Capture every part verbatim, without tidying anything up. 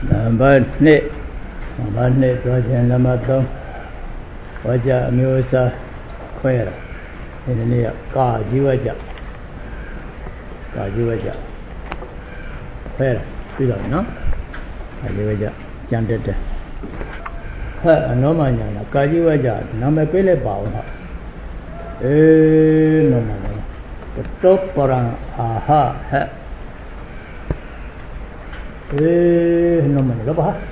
Number eight, number eight, Rajan Lamato, Waja Musa, Quera, in the near Kajiwaja, Kajiwaja, Quera, you don't know? Kajiwaja, Jandeta. Her, no man, Kajiwaja, number Pele Bauma. Eh, no man, the top for an aha. Eh, no man, no bah.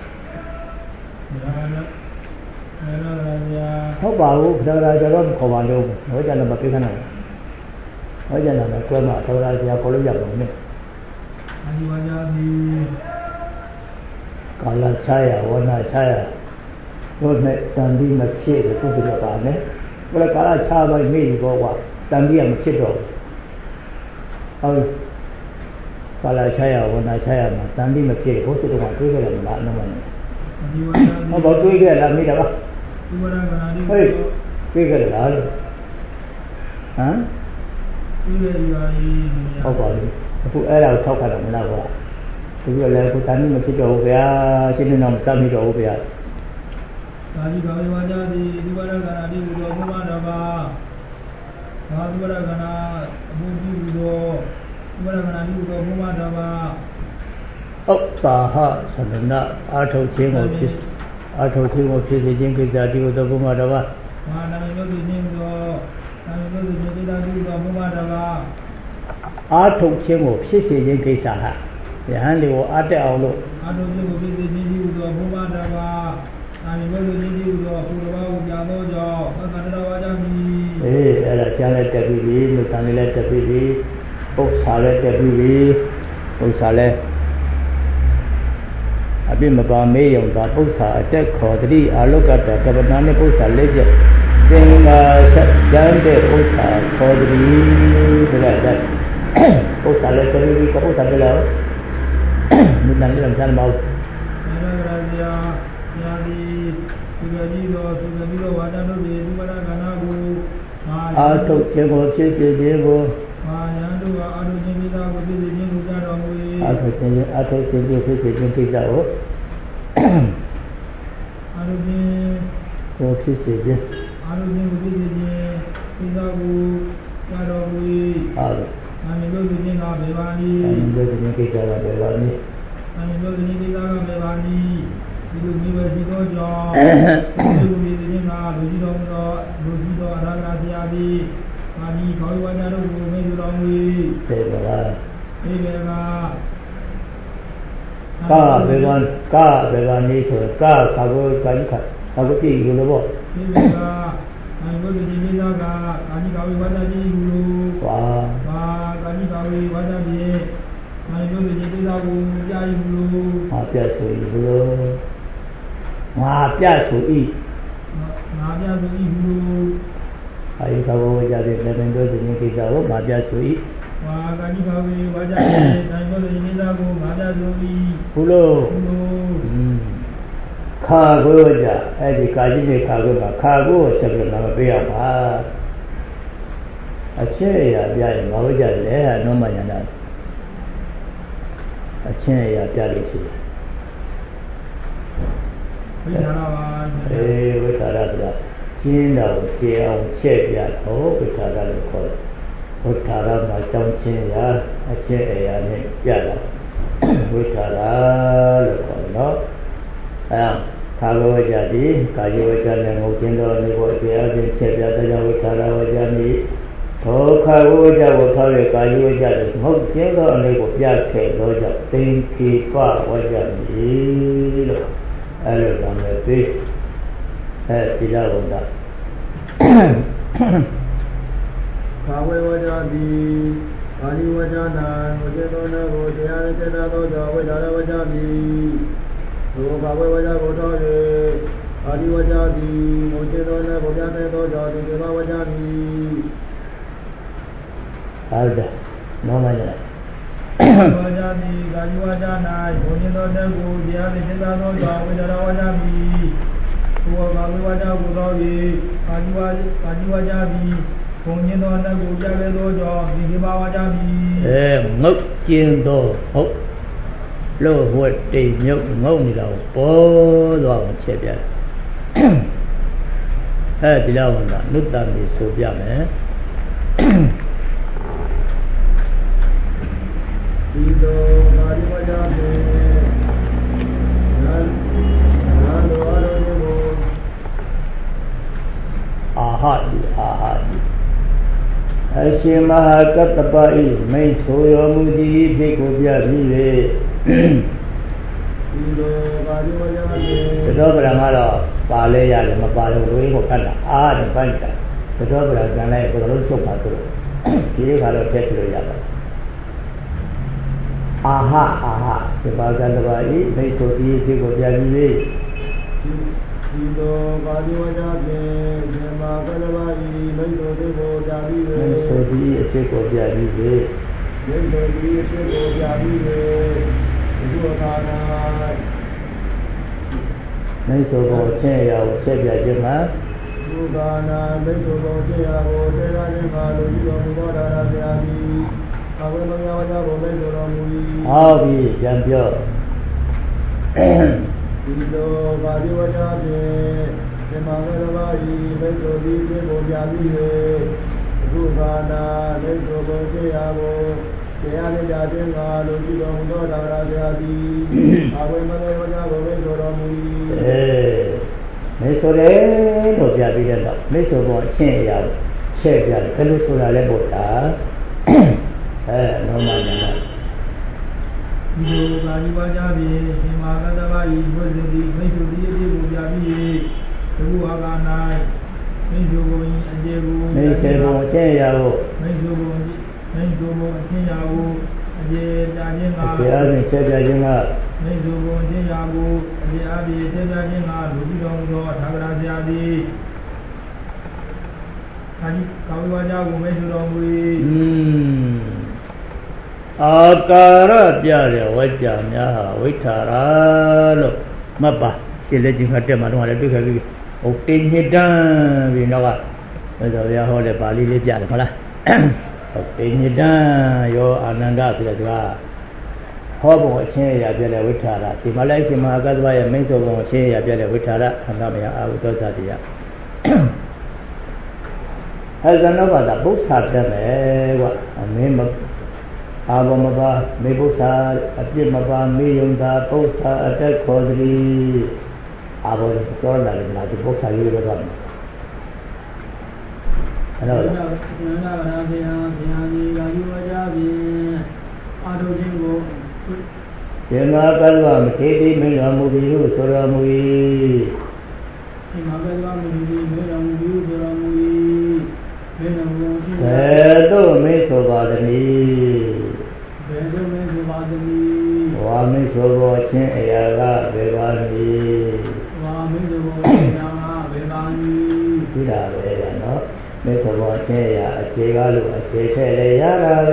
How about the Rajaron Commando? What are the Bapican? What are the Quema, Toraja, Colombia? Kala Chaya, one night Chaya. Don't make Dundee Machine, the two bit of army. But a Kala Chaya by me go what? Dundee and Machito. Oh, Kala Chaya, one night Chaya, Dundee Machine, go to the one quicker than that no money. How about we get a meter? Hey, quicker than that. Huh? How about it? Who else talk about another? If you like to tell me what you do, we are sitting on some of over here. Oh, Saha, Sanana, Arto Ching of this, Arto Ching of this, the Jinkis that you the Bumadava. Arto Ching of Sissy Jinkis Saha. The handy or at the outlook. I don't know if you do the Bumadava. I know you do the Purawa, Yamo, eh, a Janet W V, Mutanilet W V, Oxalet W V, Oxalet. I've been about me on the Oxa, attack Cordry, I look at the Cabanana Oxa legend. Saying, Jande Oxa, Cordry, like that. Oxalet W V, Caposa below. Mutanilet and Sanmouth. I took Chemo, Chissy, Diego. I took Chemo, Chissy, Jinkis. I don't know. Oh, Chissy, I don't know. I am going to think of Bevani. I am going to think of Bevani. I am going to think of Bevani. You will give us the job. You will be the Nina, Lucido, Lucido, Ragaziabi, Pani, Kawada, who made you long way. Bevana. Bevana. Ka, Bevan, Ka, Bevani, Ka, Kago, Kanka, Kagoki, you know what? Bevana. I am going to think of Kani Kawada, you. Wow. Kani Kawada, I am going to think of Yayu. Ah, yes, you. Ma Pia Sui. Ma Pia Sui. I go with the Lavender in Kizao, Ma Pia Sui. Ma Ganikawi, Waja, I go to Nizago, Mada Sui. Pulo. Cargoja, Eddie Kaji Cargo, Cargo, several Navapia. A chair, Yay, Mavaja, there, no man. A chair, Yalisi. Eh, we thought of that. Chino, Jay, Chip, Yat, oh, we thought of the call. We thought of my town chin, a chair, and Yalla. We thought of the call, no? Ah, Kago Jadi, Kajiwajan and Okindo, Nivotia, and Chip, Yata, we thought of Jani. Oh, Kagoja will tell you, Kajiwajan, Hope Jingo, and Nivotia, Loja, Pinky, Far, Wajan. I look on the big head below that. Kawajadi, Kaliwajana, Ojana, Ojana, Ojana, Ojana, So Kawaja Gotari, Kaliwajadi, Ojana, Ojana, Ojana, Ojana. Alda, no man. Wajani, Gajuajana, Ojino Negu, the Alisano, Wajami, who are Gawaja Gurari, Kajuajabi, Ojino Negu, Jagado, the Hibawajami. Eh, Muk Jindo, Hope. လို့ဝတ်တိမ်မြုပ်ငုံနေတော့ပေါ်သွားအောင်ချက်ပြတယ်အဲဒီလောက်ကနုတ္တံပြီးဆိုပြမယ်ဒီတော့ဘာဒီဝါကြတယ်နာနာလိုအရောနေကိုအာဟတိအာဟတိအရှင်မဟာကတ္တပဤမိတ်ဆိုရောမူသည်ဖြစ်ကိုပြပြီးလေဒီတော့ဘာဒီဝါကြတယ်သတော်ဗရံကတော့ပါလဲရတယ်မပါလို့ဝေးကိုခတ်တာအာတယ်ပိုင်းတာသတော်ဗရံကျန်လိုက်ဘယ်လိုချုပ်ပါဆိုတော့ဒီလေးခါတော့ထည့်ပြလို့ရပါတယ်အာဟအာဟစေပါကတ္တပဤမိတ်ဆိုသည်ဖြစ်ကိုပြပြီးလေဒီတော့ဘာဒီဝါကြတယ်ဇမကလဘာဤမိတ်ဆိုသည်ကိုပြပြီးလေမိတ်ဆိုသည်အဖြစ်ကိုပြပြီးလေမိတ်ဆိုသည်အဖြစ်ကိုပြပြီးလေဒီလိုခါနာမိတ်ဆိုပေါ်ချင်းရာကိုဆက်ပြခြင်းမှာဘုရားနာမိတ်ဆိုပေါ်ချင်းရာကိုသေရခြင်းမှာလူကြီးတော်မူသောဒါရဆရာကြီးအဝိမယဝကြကိုမိတ်ဆိုတော်မူ၏ဟုတ်ပြီပြန်ပြောဒီလိုပါဠိဝါဒဖြင့်ဓမ္မဝရဘာဤမိတ်ဆိုသည်ဖြစ်ပေါ်ပြပြီး၍ဘုရားနာမိတ်ဆိုပေါ်ချင်းရာကိုတရားနဲ့ကြားခြင်းကလူကြီးတော်မူသောဒါရဆရာကြီးအဝိမယဝကြကိုမိတ်ဆိုတော်မူ၏အဲမိတ်ဆိုတယ်လို့ပြပြီးတဲ့တော့မိတ်ဆိုပေါ်အချင်းအရာချဲ့ပြတယ်ဘယ်လိုဆိုတာလဲပို့တာအဲနော်မှန်တယ်ဒီလိုပါဠိဝါကြဖြင့်ရှင်မကတ္တဗဤဘုဇ္ဇတိမိတ်ဆိုသည်အဖြစ်ကိုပြပြီးတခုအာက၌မိတ်ဆိုပုံအကျေကိုမိတ်ဆိုပုံအချင်းအရာကိုမိတ်ဆိုပုံမိတ်ဆိုပုံအချင်းအရာကိုအကျေတာခြင်းကဆရာရှင်ချက်ပြခြင်းကမိတ်ဆိုပုံအချင်းအရာကိုအကျေအားဖြင့်ချက်ပြခြင်းကလူကြီးတော်မူသောသာဂရဆရာသည်အဲဒီကာဝိဝါကြကိုမိတ်ဆိုတော်မူ၏อืมအာကာရပြတဲ့ဝကြများဟာဝိထာရာလို့မှတ်ပါရှင်းလက်ကြီးမှတ်တက်မှာတော့လည်းတွေ့ခဲ့ပြီဟိုတိညတံပြီးတော့ကဘယ်ဆိုရဟောတဲ့ပါဠိလေးပြတယ်ဟုတ်လားဟုတ်တိညတံယောအာနန္ဒဆိုတဲ့ကဟောပုံအချင်းအရာပြတဲ့ဝိထာရဒီမှာလိုက်ရှင်မဟာကတ္တဗရဲ့မိတ်ဆိုပုံအချင်းအရာပြတဲ့ဝိထာရခန္ဓာမယအာဝိသောသတိယအဲဇနောဘာသာပု္ပ္ပာပြမယ်ကွာအမင်းမအာဘမပါမေပု္ပ္ပာအပြစ်မပါမေယုံသာပု္ပ္ပာအတက်ခေါ်သည်အာဘောကျော်လာတယ်လားဒီပု္ပ္ပာရေးရတော့မယ်အဲ့တော့နန္ဒဗရာဘုရားဘုရားကြီးကယူဝကြဖြင့်အာထုခြင်းကိုဒီမှာကလ္လမထေတိမင်းတော်မူပြီးဟုဆိုတော်မူ၏ဒီမှာကလ္လမထေတိမင်းတော်မူပြီးဟုဆိုတော်မူ၏ဘယ်တော်မူရှိဘယ်သို့မေဆိုပါသနည်းဘယ်သို့မေဆိုပါသနည်းဝါမေဆိုပေါ်ခြင်းအရာကဘယ်ပါနည်းဝါမေဆိုပေါ်ခြင်းအရာကဘယ်ပါနည်းဒီတာပဲနော်မေဆိုပေါ်ခြင်းအရာအခြေကားလို့အခြေထည့်လေရတာပဲ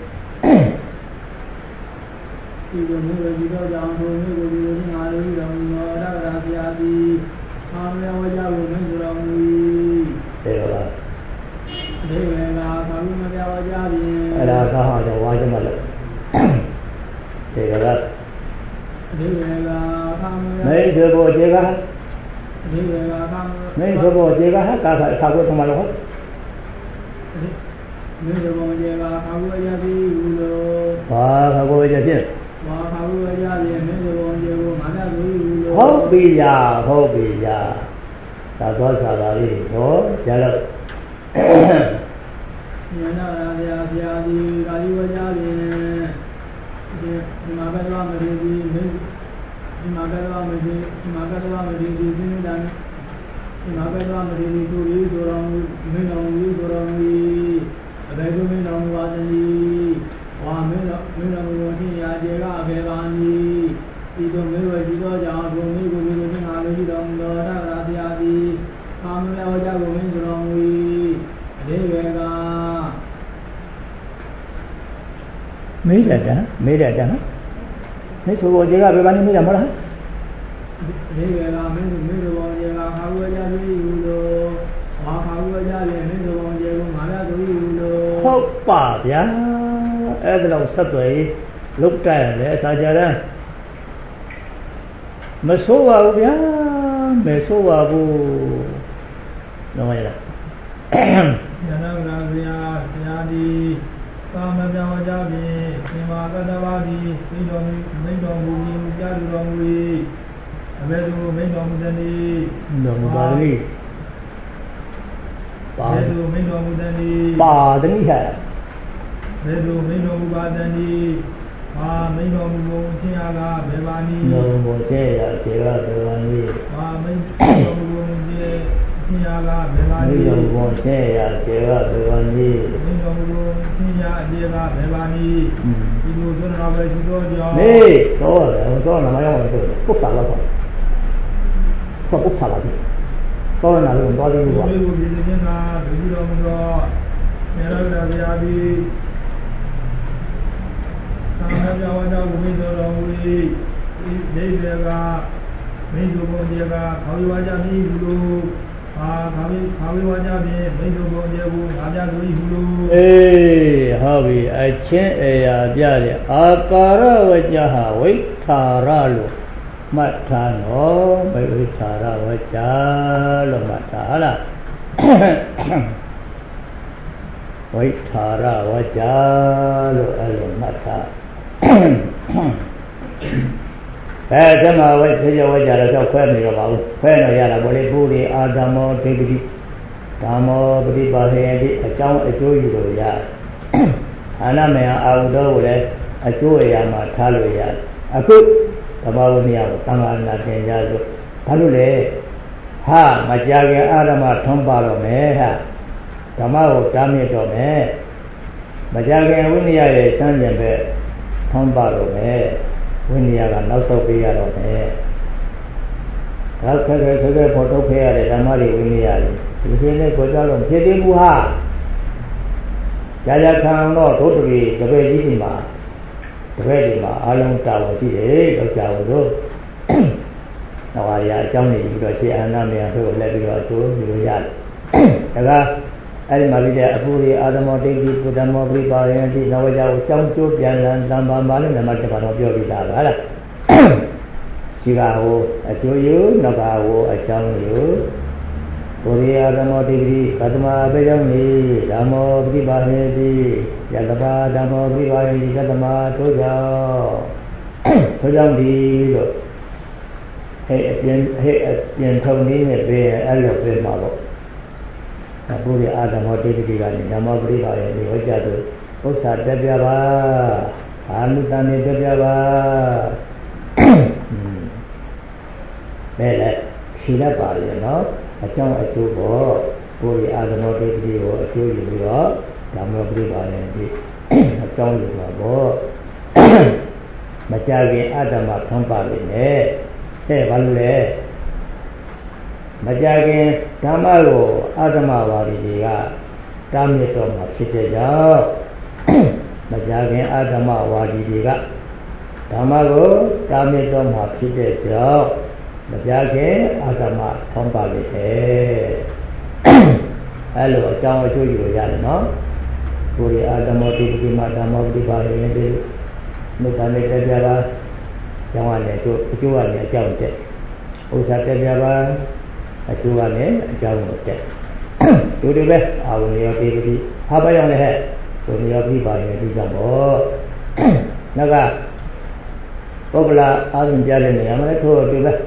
ဒီလိုမျိုးဒီတော့ကြောင့်ဘုန်းကြီးကိုဒီလိုငါတို့တော်မူသောရတ္တရာဘုရားသည်အာမယဝကြကိုမိတ်ဆိုတော်မူ၏ဒါပါဒီဝေလာသာဝိမပြဝကြဖြင့်အဲ့ဒါသာဟာတော့ဝါကြမှာလို့ဒီကကဒီဝေလာသာမယမိတ်ဆိုပေါ်ခြေကဒီဝေလာသာမိတ်ဆိုပေါ်ခြေကဟာကာခါခါကိုထမလို့မိတ်ဆိုပေါ်ခြေကခါကိုရပြီဘူးလို့ဟာခါကိုရဖြင့်ဝါခါကိုရပြီမိတ်ဆိုပေါ်ခြေကိုငါတတ်ဘူးလို့ဟုတ်ပြီညာဟုတ်ပြီညာသာသောသာသာလေးဟောရတော့ဉာဏ်ရာဘုရားဘုရားဒီကာယဝကြဖြင့်ဒီမှာကတ္တဝမထေရီဒီမှာကတ္တဝမထေရီဒီမှာကတ္တဝမထေရီသင်္တန်ဒီမှာကတ္တဝမထေရီသူရေးဆိုတော်မူမင်းတော်မူဆိုတော်မူအဘယ်သို့မင်းတော်မူပါသနည်းဝါမင်းတော်မင်းတော်မူခြင်းရာကျေကအဘယ်ပါနည်းဒီသို့မေဝကြည်သောကြောင့်ဘုံလေးကိုမြင်ခြင်းအားလို့ရှိတော်မူသောရတ္တရာဘုရားသည်အာမယဝကြကိုမင်းဆိုတော်မူ၏အဓိပ္ပာယ်ကမေးတယ်တန်းမေးတယ်တန်းနော်မင်းဆိုပေါ်ခြေကဘယ်ပါနေမေးတာမဟုတ်လားအဓိပ္ပာယ်ကမင်းမင်းဆိုပေါ်ခြေကခါဝကြပြီလို့ဟာခါဝကြပြီမင်းဆိုပေါ်ခြေကိုငါရဆိုပြီလို့ဟုတ်ပါဗျာအဲ့ဒါတော့ဆက်သွယ်လုတ်တက်လေအစာကြတဲ့မဆိုးပါဘူးဗျာမဆိုးပါဘူးတော့ရလားယန္တနာဗျာဗျာဒီကာမပြောင်းကြဖြင့်သင်္မာကတ္တဝါဒီမိတော်မူမိတော်မူမူကြားတော်မူ၏အဘယ်သူမိတော်မူသည်နည်းတော်မူပါလိပါသူမိတော်မူသည်ပါတနည်းဟာဘယ်သူမိတော်မူပါသည်မာမိတော်မူပုံချင်းအားကဘယ်ပါနည်းတော်မူခြင်းရခြေရတော်ပါနည်းမာမိတော်မူပုံချင်းချင်းအားကဘယ်ပါနည်းမိတော်မူပုံခြင်းရခြေရတော်ပါနည်းမိတော်မူပုံချင်းအားအကျေကဘယ်ပါနည်းဒီလိုသွန်တော်ပဲရှိတော်ကြောင့်မေးသောတယ်သောနာမရောက်တယ်ပု္ပ္ပာလောက်ပါပု္ပ္ပာလောက်သောနာလို့တော်တယ်ဘူးပါဒီလိုဒီနေ့ကဒီလိုမတော်နေရတာဗျာဒီသာမဏေဝါဒကိုမိတော်တော်မူ၏နေဘေကမိတို့ဘုံကျေကခေါ်ဝါကြမည်ဟုလိုအာခါဝိခါဝိဝါကြဖြင့်မိတို့ဘုံကျေကိုငါပြဆို၏ဟုလိုအေးဟုတ်ပြီအချင်းအရာပြတဲ့အာကာရဝကြဟာဝိထာရလို့မှတ်ထားနော်ဝိထာရဝကြလို့မှတ်ထားဟုတ်လားဝိထာရဝကြလို့အဲ့လိုမှတ်ထားအဲဒီမှာဝိသေယဝကြတော့ခွဲနေတော့ပါဘူးခွဲနေရတာဗောလေပုရိအာဓမ္မောဒိဋ္ဌိဓမ္မောပฏิပါဟေတိအကြောင်းအကျိုးယူလို့ရအာနမေယအာဟုသောကိုလည်းအကျိုးအရာမှာထားလို့ရအခုဓမ္မဝိနည်းကိုသံဃာနာသင်ကြဆိုဘာလို့လဲဟာမကြခင်အာရမထွန်းပါတော့မယ်ဟာဓမ္မကိုတားမြစ်တော့မယ်မကြခင်ဝိနည်းရဲ့စမ်းကြံပဲထွန်းပါတော့မယ်ဝိနည်းကနောက်ဆုတ်ပေးရတော့မယ်ဒါခက်ခဲခက်ခဲပေါ်ထုတ်ခဲ့ရတဲ့ဓမ္မတွေဝိနည်းရတယ်ဒီလိုနဲ့ကိုကြောက်လို့ဖြစ်သေးဘူးဟာကြာကြာခံတော့ဒုတိယတပည့်ကြီးဒီမှာတပည့်ဒီမှာအလုံးတာဝန်ရှိတယ်လောက်ကြဘူးလို့နောက်ဟာရအကြောင်းနေပြီးတော့ရှေ့အာနာမေယတို့လက်ပြီးတော့အကျိုးယူလို့ရတယ်ဒါကအဲ့ဒီမှာပြီးတဲ့အပူရိအာသမဒိဋ္ဌိကုဓမ္မောပရိပါယံတိနဝကြကိုကြောင်းကျိုးပြန်လန်သံပါပါလို့နမတပါတော့ပြောပြီးသားပါလားရှိကဟိုအကျိုးယူနောက်ကဟိုအကြောင်းယူပုရိအာသမဒိဋ္ဌိပတ္တမဘေယောနိဓမ္မောပရိပါဟေတိယတပါဓမ္မောပရိပါဟေတိတတ္တမတို့ကြောင့်တို့ကြောင့်ဒီလို့ဟဲ့အပြင်ဟဲ့အပြင်ထုံနည်းနဲ့ပြေအဲ့လိုပြေမှာပေါ့ပုရိအာဓမ္မောဒိဋ္ဌိကနေဓမ္မောပရိပါယံဒီဟောကြားသူဥစ္စာတက်ပြပါအာနုတန်နေတက်ပြပါမဲလေရှိတတ်ပါလေနော်အကြောင်းအကျိုးပေါ့ပုရိအာဓမ္မောဒိဋ္ဌိကိုအကျိုးယူပြီးတော့ဓမ္မောပရိပါယံဒီအကြောင်းယူပါပေါ့မကြခင်အတ္တမထွန်းပါလိမ့်မယ်တဲ့ဘာလို့လဲမကြခင်ဓမ္မကိုအတ္တမဝါဒီတွေကတားမြစ်တော်မှာဖြစ်တဲ့ကြောင့်မကြခင်အတ္တမဝါဒီတွေကဓမ္မကိုတားမြစ်တော်မှာဖြစ်တဲ့ကြောင့်မကြခင်အတ္တမထုံးပါလိမ့်မယ်အဲလိုအကြောင်းအကျိုးယူလို့ရတယ်နော်ကိုယ်ရအတ္တမောတိပိမဓမ္မောတိပါရင်ဒီမုတ္တနဲ့တက်ကြပါကျောင်းရတဲ့အကျိုးအကျိုးရတဲ့အကြောင်းတက်ဥစ္စာတက်ကြပါအကျိုးကလည်းအကြောင်းကိုတက်တို့တွေပဲအာဝဏယောတိတိဟာပါရောက်လည်းဟဲ့ဝဏယောတိပါရင်ဒီကြောင့်ပေါ့နောက်ကပုဂ္ဂလာအာရုံပြတဲ့နေရာမှာလည်းထို့တူပဲ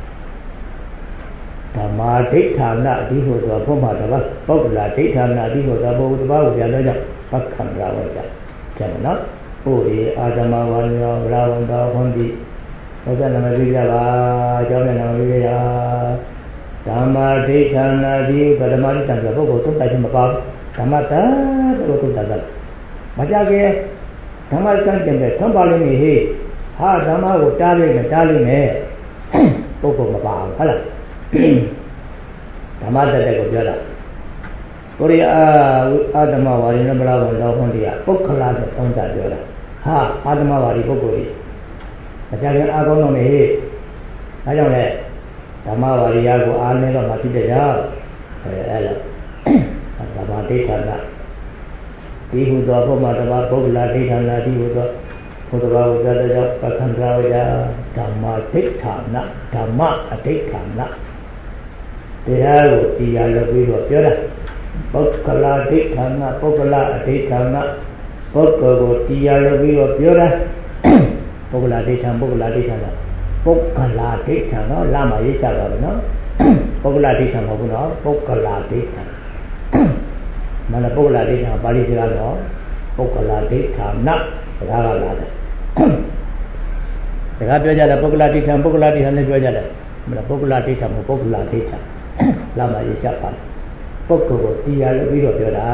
ဓမ္မာဒိဋ္ဌာနအဓိဟောသောဘုမတပါပုဂ္ဂလာဒိဋ္ဌာနအဓိဟောသောဘုတပါကိုပြန်တော့ကြောင့်ပက္ခန္ဒဝကြကျန်နော်ပုရိအာဓမ္မဝါယောဗလာဝန္တောဟွန်တိဘုရားနာမပြကြပါကျောင်းနဲ့နာမပြကြဓမ္မာဒိဋ္ဌာနာတိပရမဋ္ဌာန်ဆိုပုဂ္ဂိုလ်သုံးတာချင်းမပါဘူးဓမ္မတာတို့သုံးတာကမကြခင်ဓမ္မစံကျင်တဲ့သံပါလိမ့်နေဟေးဟာဓမ္မကိုတားလိုက်မယ်တားလိုက်မယ်ပုဂ္ဂိုလ်မပါဘူးဟုတ်လားဓမ္မတတဲ့ကိုပြောတာကိုရိအာအာဓမ္မဝါရီနဗလာဘုံတော်ဟွန်တရားပုဂ္ဂလာတဲ့သုံးတာပြောတာဟာအာဓမ္မဝါရီပုဂ္ဂိုလ်ကြီးမကြခင်အာကောင်းတော့နေဟေးဒါကြောင့်လေဓမ္မဝါရိယကိုအားနည်းတော့မှဖြစ်တဲ့ကြောင့်အဲအဲ့လိုဓမ္မဒိဋ္ဌာနဒီဟုသောဘုမတဘာပုဂ္ဂလာဒိဋ္ဌာနဒီဟုသောဘုဒ္ဓဘာဝဇ္ဇတကြောင့်ပက္ခန္ဒရာဝကြဓမ္မဒိဋ္ဌာနဓမ္မအဒိဋ္ဌာနတရားကိုတရားလို့ပြီးတော့ပြောတာပုဂ္ဂလာဒိဋ္ဌာနပုဂ္ဂလာအဒိဋ္ဌာနပုဂ္ဂိုလ်ကိုတရားလို့ပြီးတော့ပြောတာပုဂ္ဂလာဒိဋ္ဌာန်ပုဂ္ဂလာဒိဋ္ဌာန်ပုဂ္ဂလာဒိဋ္ဌာန်နော်လာမှာရေးချပါမယ်နော်ပုဂ္ဂလာဒိဋ္ဌာန်မဟုတ်ဘူးနော်ပုဂ္ဂလာဒိဋ္ဌာန်မနပုဂ္ဂလာဒိဋ္ဌာန်ပါဠိစကားတော့ပုဂ္ဂလာဒိဋ္ဌာနစကားကလာတယ်စကားပြောကြတယ်ပုဂ္ဂလာဒိဋ္ဌာန်ပုဂ္ဂလာဒိဋ္ဌာန်လည်းပြောကြတယ်မနပုဂ္ဂလာဒိဋ္ဌာန်မဟုတ်ပုဂ္ဂလာဒိဋ္ဌာန်လာမှာရေးချပါပုဂ္ဂိုလ်ကိုတရားလို့ပြီးတော့ပြောတာ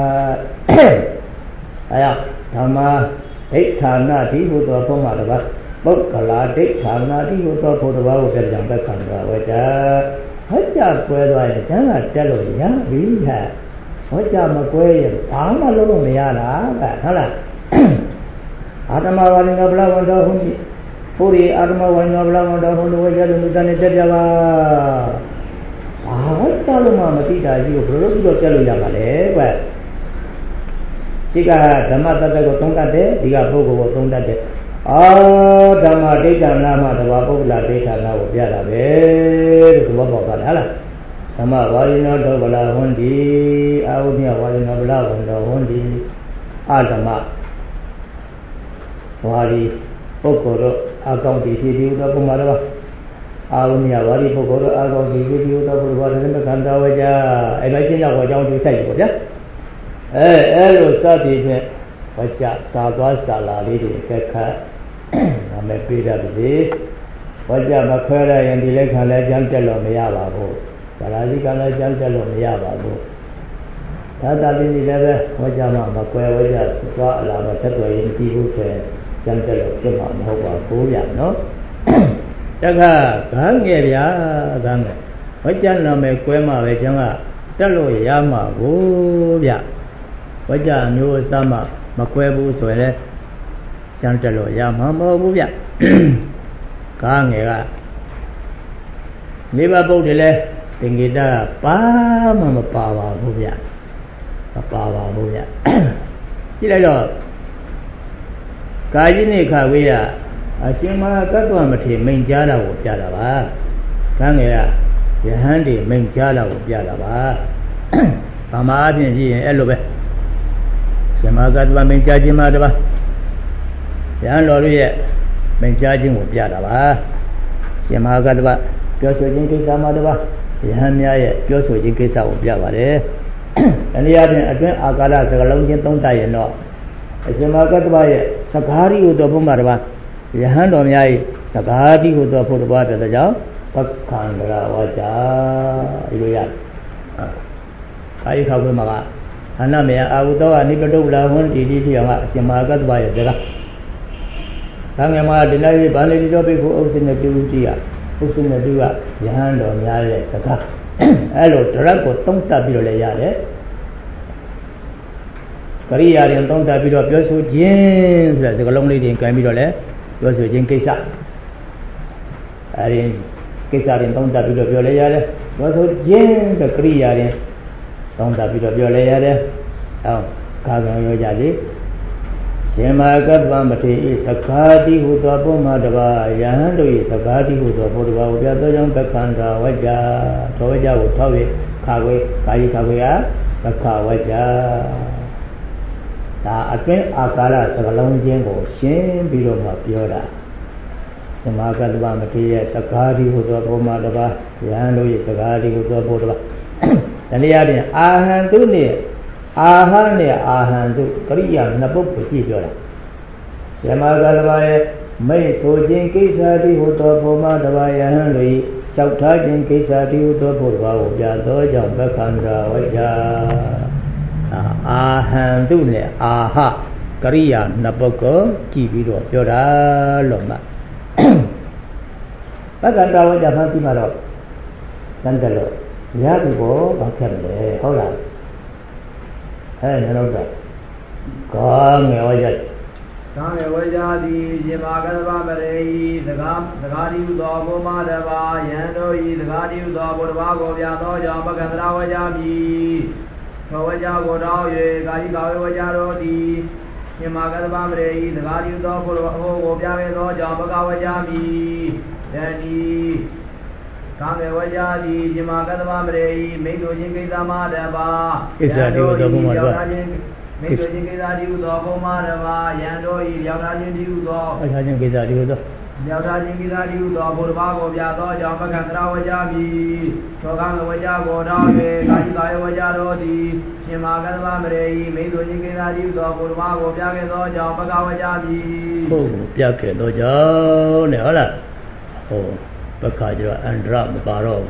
အဲဒါဓမ္မဒိဋ္ဌာနတိဟုသောဘုမှာတပါပုဂ္ဂလာဒိဋ္ဌာနတိဟုသောဘုတပါကိုပြကြံဘက်ခံတာဝေကြဟောကြကွဲသွားရင်ကျမ်းကတက်လို့ရပြီဟဲ့ဟောကြမကွဲရင်ဘာမှလုပ်လို့မရတာကဟုတ်လားအာတမဝါရိနောဗလဝန္တောဟွန်ပုရိအာတမဝါရိနောဗလဝန္တောဟွန်ဝေကြလို့လူတန်နဲ့တက်ကြပါဘာကြလို့မှမသိတာကြီးကိုဘယ်လိုလုပ်ပြီးတော့တက်လို့ရမှာလဲကွစိကဓမ္မတတ္တကိုသုံးတတ်တယ်ဒီကပုဂ္ဂိုလ်ကိုသုံးတတ်တယ်အာဓမ္မဒိဋ္ဌာနာမှာတဘာပုဂ္ဂလာဒိဋ္ဌာနာကိုပြတာပဲလို့သဘောပေါက်တာဟုတ်လားဓမ္မဝါရိနောတောဗလာဟွန်ဒီအာဟုမြဝါရိနောဗလာဝန္တောဟွန်ဒီအာဓမ္မဝါရီပုဂ္ဂိုလ်တို့အကောင့်တည်ဖြစ်ပြီးတော့ပုံမှာတော့အာဟုမြဝါရီပုဂ္ဂိုလ်တို့အကောင့်တည်ဖြစ်ပြီးတော့ဘုရားသတင်းခန္ဓာဝကြအဲ့လိုရှင်းတော့အကြောင်းကျစိုက်ပေါ့ဗျာအဲအဲ့လိုစသည်ဖြင့်ဝကြစာသွားစာလာလေးတွေအခက်ခက်နာမည်ပေးတတ်ပြီဝကြမခွဲရရင်ဒီလက်ခံလဲကျမ်းတက်လို့မရပါဘူးဗလာစီကလည်းကျမ်းတက်လို့မရပါဘူးသာသာလေးကြီးလည်းပဲဝကြမှာမကွဲဝကြသွားအလားမဆက်သွယ်ရင်ကြည့်ဖို့ဆိုကျမ်းတက်လို့ဖြစ်မှာမဟုတ်ပါဘူးဗျနော်တခါဂန်းငယ်ဗျာဂန်းငယ်ဝကြနာမည်ကွဲမှာပဲကျမ်းကတက်လို့ရမှာဘူးဗျဝကြမျိုးအစမှမကွဲဘူးဆိုရင်လည်းကျမ်းတက်လို့ရမှာမဟုတ်ဘူးဗျကားငယ်ကနေပါပုတ်တယ်လဲသင်္ကေတကပါမှမပါပါဘူးဗျမပါပါဘူးဗျကြည့်လိုက်တော့ကာကြီးနေခဝေးကအရှင်မကတ္တဝမထေမိန်ကြားတာကိုပြတာပါကားငယ်ကယဟန်တွေမိန်ကြားတာကိုပြတာပါဗမာအပြင်ကြည့်ရင်အဲ့လိုပဲရှင်မကတ္တဝမိန်ကြားခြင်းမှာတပါယဟန်တော်တို့ရဲ့မိန်ကြားခြင်းကိုပြတာပါရှင်မကတ္တဝပြောဆိုခြင်းကိစ္စမှာတပါယဟန်များရဲ့ပြောဆိုခြင်းကိစ္စကိုပြပါတယ်။အနည်းအားဖြင့်အတွင်းအာကာလစကလုံးချင်းသုံးတတ်ရင်တော့အရှင်မကတ္တဝရဲ့စကားရီကိုတော့ဘုမှာတပါယဟန်တော်များရဲ့စကားရီကိုတော့ဘုတပါပြတဲ့ကြောင့်ပက္ခန္ဒရာဝါကြဒီလိုရတယ်။အာယခဘုမှာကအနမေယအာဟုတောကနိပတုလာဝန္တိတိတိအောင်ကအရှင်မကတ္တဝရဲ့စကား။ဒါငယ်မှာဒီနေ့ဗာလိတိတော်ပိခုအုပ်စင်းနဲ့တူကြည့်ရဥစ္စာနဲ့တူကယဟန်တော်များရဲ့စကားအဲ့လိုဒရက်ကိုသုံးတတ်ပြီးတော့လည်းရတယ်ကရိယာရင်သုံးတတ်ပြီးတော့ပြောဆိုခြင်းဆိုတဲ့စကားလုံးလေးတွေကိုင်ပြီးတော့လည်းပြောဆိုခြင်းကိစ္စအဲဒီကိစ္စရင်သုံးတတ်ပြီးတော့ပြောလည်းရတယ်ပြောဆိုခြင်းတဲ့ကရိယာရင်သုံးတတ်ပြီးတော့ပြောလည်းရတယ်အော်ခါကံရောကြလေရှင်မကပ္ပမထေဤသက္ကာတိဟုသောပုမ္မာတပါယဟန်တို့ဤသက္ကာတိဟုသောဘုဒ္ဓဘာကိုပြသောကြောင့်သက္ခန္ဓာဝကြသောဝကြကိုထောက်၍ခါခွေကာယီခါခွေကသက္ခဝကြဒါအတွင်းအာကာရစကလုံးချင်းကိုရှင်းပြီးတော့မှပြောတာရှင်မကပ္ပမထေရဲ့သက္ကာတိဟုသောပုမ္မာတပါယဟန်တို့ဤသက္ကာတိဟုသောဘုဒ္ဓဘာတနည်းအားဖြင့်အာဟံသူနှင့်အာဟံနဲ့အာဟံတို့ကရိယာနှစ်ပုဒ်ကိုကြည့်ပြောတာရှင်မကတပါရဲ့မိတ်ဆိုခြင်းကိစ္စတိဟုသောဘုမတပါယဟန်တို့လျှောက်ထားခြင်းကိစ္စတိဟုသောဘုရားကိုပြသောကြောင့်ဘက္ခန္ဒာဝကြအာဟံတို့နဲ့အာဟကရိယာနှစ်ပုဒ်ကိုကြည့်ပြီးတော့ပြောတာလို့မှဘက္ခန္ဒာဝကြဖန်ပြီးမှတော့စံတယ်လို့ရပြီဘောဘာဖြစ်လဲဟုတ်လားအဲနှလုံးသားကောငယ်ဝကြကာငယ်ဝကြသည်ရှင်မာကတ္တဗမရေဤသကားသကားတိဟုသောဘုမတပါယံတို့ဤသကားတိဟုသောဘုဒ္ဓဘာကိုပြသောကြောင့်ပကန္တရာဝကြမည်သောဝကြကိုတောင်း၍ကာယိကာဝေဝကြတို့သည်ရှင်မာကတ္တဗမရေဤသကားယူသောကိုယ်ဟောကိုပြခဲ့သောကြောင့်ဘဂဝကြမီတတိကာမေဝကြသည်ရှင်မာကတ္တဗမရေဤမိတ်တို့ချင်းကိစ္စမတပါကိစ္စတိဟုသောဘုမာတပါမိတ်တို့ချင်းကိစ္စတိဟုသောဘုမာတပါယံတို့ဤရောက်တာချင်းတိဟုသောအခါချင်းကိစ္စတိဟုသောရောက်တာချင်းကိစ္စတိဟုသောဘုရားကိုပြသောကြောင့်ပကံတရဝကြမီသောကံဝကြကိုတော်၍ကာယကာယဝကြတော်သည်ရှင်မာကတ္တဗမရေဤမိတ်တို့ချင်းကိစ္စတိဟုသောဘုရားကိုပြခဲ့သောကြောင့်ပကဝကြမီဟုတ်ပြခဲ့သောကြောင့်နဲ့ဟုတ်လားဟောပက္ခကျတော့အန္တရမပါတော့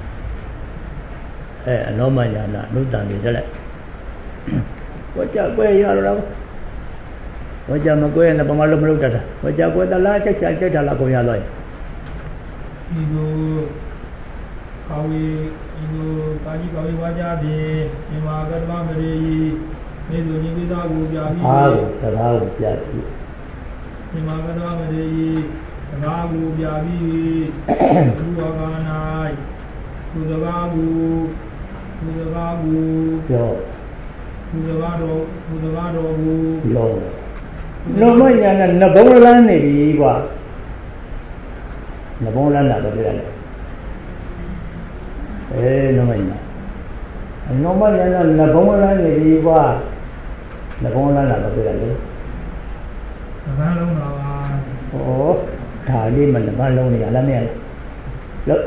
အဲအနောမညာနာနုတံနေကြလက်ဝကြကွဲရတော့ဝကြမကွဲနဲ့ပမာလုံးမလုပ်တတ်တာဝကြကွဲတလားချက်ချချက်တာလားကိုရတော့ဒီလိုကာဝေဒီလိုကာကြီးကာဝေဝါကြသည်မြမကတ္တမရေဤမိသူညီကိစ္စကိုပြပြီးအားကိုစကားကိုပြပြီးမြမကတ္တမရေဤစကားကိုပြပြီးဘုရားက၌သူစကားကိုသူစကားကိုပြောသူစကားတော်သူစကားတော်ကိုပြောလုံးမညာနဲ့နဘုံလန်းနေပြီကွာနဘုံလန်းတာတော့ပြရတယ်အဲနမညာနမညာနဲ့နဘုံလန်းနေပြီကွာနဘုံလန်းတာတော့ပြရတယ်နဘန်းလုံးတာပါဩဒါလေးမနဘန်းလုံးနေရလားမရလို့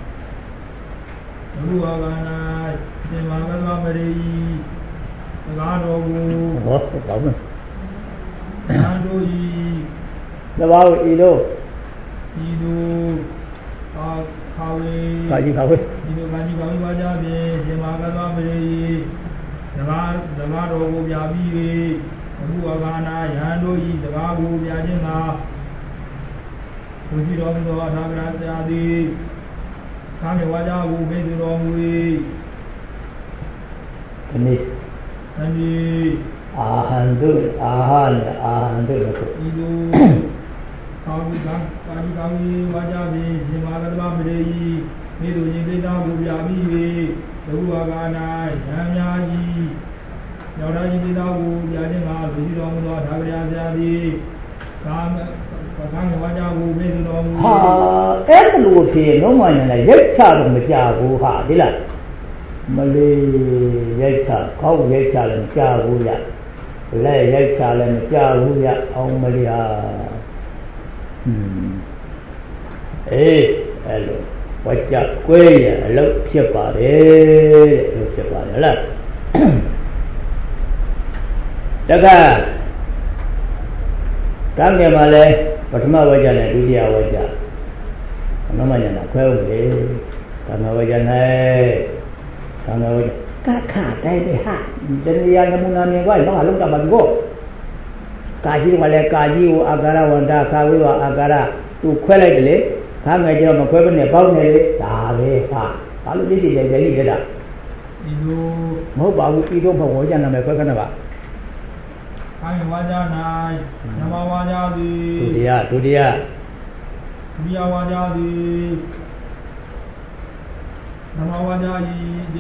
ဘုရားက၌ရှင်မာကတ္တဗမရေဤစကားတော်ကိုဟောဘာမယံတို့ဤသဘာဝဤတို့ဤတို့အာခါဝေကာကြီးခါဝေဤတို့ကာကြီးခါဝေပါကြဖြင့်ရှင်မာကတ္တဗမရေဤစကားစကားတော်ကိုပြပြီး၍ဘုရားကနာယံတို့ဤစကားကိုပြခြင်းကဘုရားတော်မူသောအထာဂရဆရာသည်ကာမေဝါကြကိုမိတ်သူတော်မူ၏ဒီနေ့ဒီအာဟံတုအာဟံအာဟံတုလို့ဆိုဤလိုသာဝိကံပါဠိကောင်းကြီးဝါကြသည်ရှင်မာကတ္တဗမရေဤမိသူညီကိစ္စကိုပြပြီး၍ဘုရားကနာယံများကြီးရောက်တာညီကိစ္စကိုပြခြင်းကဘုရားတော်မူသောဒါဂရဆရာသည်ကာမကာမေဝါကြကိုမိတ်သူတော်မူဟာအဲ့လိုဖြစ်လုံးဝညာနဲ့ရိတ်ချတော့မကြဘူးဟာဒီလားမလေးရိတ်ချကောက်ရိတ်ချလည်းမကြဘူးရလက်ရိုက်ချလည်းမကြဘူးရအောင်မလျာဟွန်းအေးအဲ့လိုဝကြကွဲရအလုပ်ဖြစ်ပါတယ်တဲ့အလုပ်ဖြစ်ပါတယ်ဟုတ်လားတက္ကကံငယ်မှာလဲပထမဝကြနဲ့ဒုတိယဝကြအနမညာနာခွဲဦးလေကံငယ်ဝကြနဲ့ကံငယ်ဝကြကခတိုင်းပဲဟာတဏှာနမူနာမြင်ကွာတော့လုံးတာပါကောကာကြီးကလည်းကာကြီးကိုအာကာရဝန္တာခါဝိဝအာကာရသူခွဲလိုက်တယ်လေခါငယ်ကျတော့မခွဲဘဲနဲ့ပေါက်နေလေဒါပဲဟာဘာလို့သိစိတယ်ကြိတက်တာဒီလိုမဟုတ်ပါဘူးဤတို့ဘဝကျန်နာမယ်ခွဲခဏပါကာယဝါကြ၌နမဝါကြသည်ဒုတိယဒုတိယဒုတိယဝါကြသည်နမဝါကြ၏ဒီ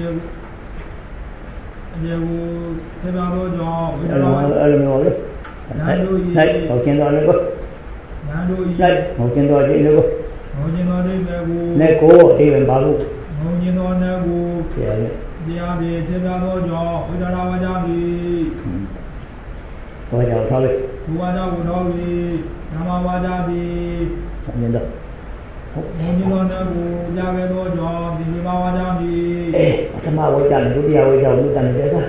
ဒီကိုသေဘာတော်ကြောင့်ဝိဒါအဲ့လိုမျိုးလေညာတို့ဤဟောကျင်တော်လေကိုညာတို့ဤဟောကျင်တော်ဒီလေကိုဟောကျင်တော်ဒီလေကိုနဲ့ကိုအတိပဲပါဘူးဟောကျင်တော်နဲ့ကိုတရားလေတရားဖြင့်သေဘာတော်ကြောင့်ဝိဒါရဝါကြသည်ဟောကြောင့်ထားလေဘုရားကြောင့်ကိုတော်သည်နာမဝါကြသည်မြင်တော့ဟုတ်မြင်တော်နဲ့ကိုကြားခဲ့သောကြောင့်ဒီဒီမဝါကြသည်အေးပထမဝါကြနဲ့ဒုတိယဝါကြကိုတန်တယ်စား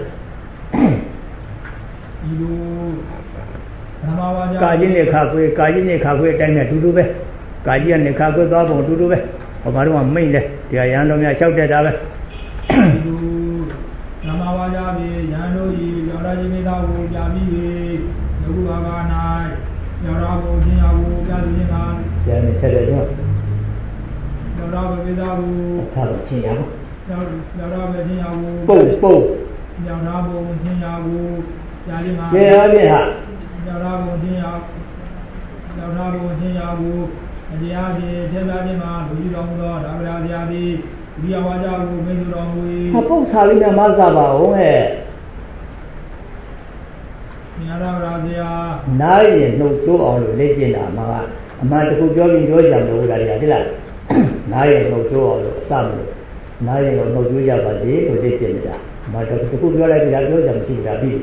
ဒီလိုနာမဝါကြကာကြီးနဲ့ခါခွေးကာကြီးနဲ့ခါခွေးအတိုင်းနဲ့အတူတူပဲကာကြီးကနေခါခွေးသွားပုံအတူတူပဲဟောဘာတော့မိတ်တယ်ဒီကရန်တော်များလျှောက်တတ်တာပဲဒီလိုနာမဝါကြပြီရန်တို့ဤယောရကြီးမိသားကိုပြပြီး၍ယခုဘာက၌ယောရကိုချင်းယောကိုပြသူချင်းကကျန်နေဆက်တယ်နော်ယောရကိုမိသားကိုထားလို့ချင်းယောယောယောရကိုချင်းယောကိုပုတ်ပုတ်ယောရကိုချင်းယောကိုပြခြင်းကကျေရပြဟာယောရကိုချင်းယောယောရကိုချင်းယောကိုအတရားဖြင့်သေသာခြင်းမှာလူကြီးတော်မူသောဒါဗရာဆရာသည်ဒီအဝါကြကိုမိတ်သူတော်မူ၏ပုတ်စာလေးနဲ့မစားပါဘူးဟဲ့ဒီနားရင်နှုတ်ချိုးအောင်လို့လေ့ကျင့်တာမှာအမှန်တခုပြောပြီးပြောကြမလို့ဒါတွေကဒီလားနားရင်နှုတ်ချိုးအောင်လို့အစမလို့နားရင်တော့နှုတ်ချိုးကြပါစေလို့လေ့ကျင့်နေတာအမှန်တခုပြောလိုက်ပြီးဒါပြောကြမရှိတာပြီး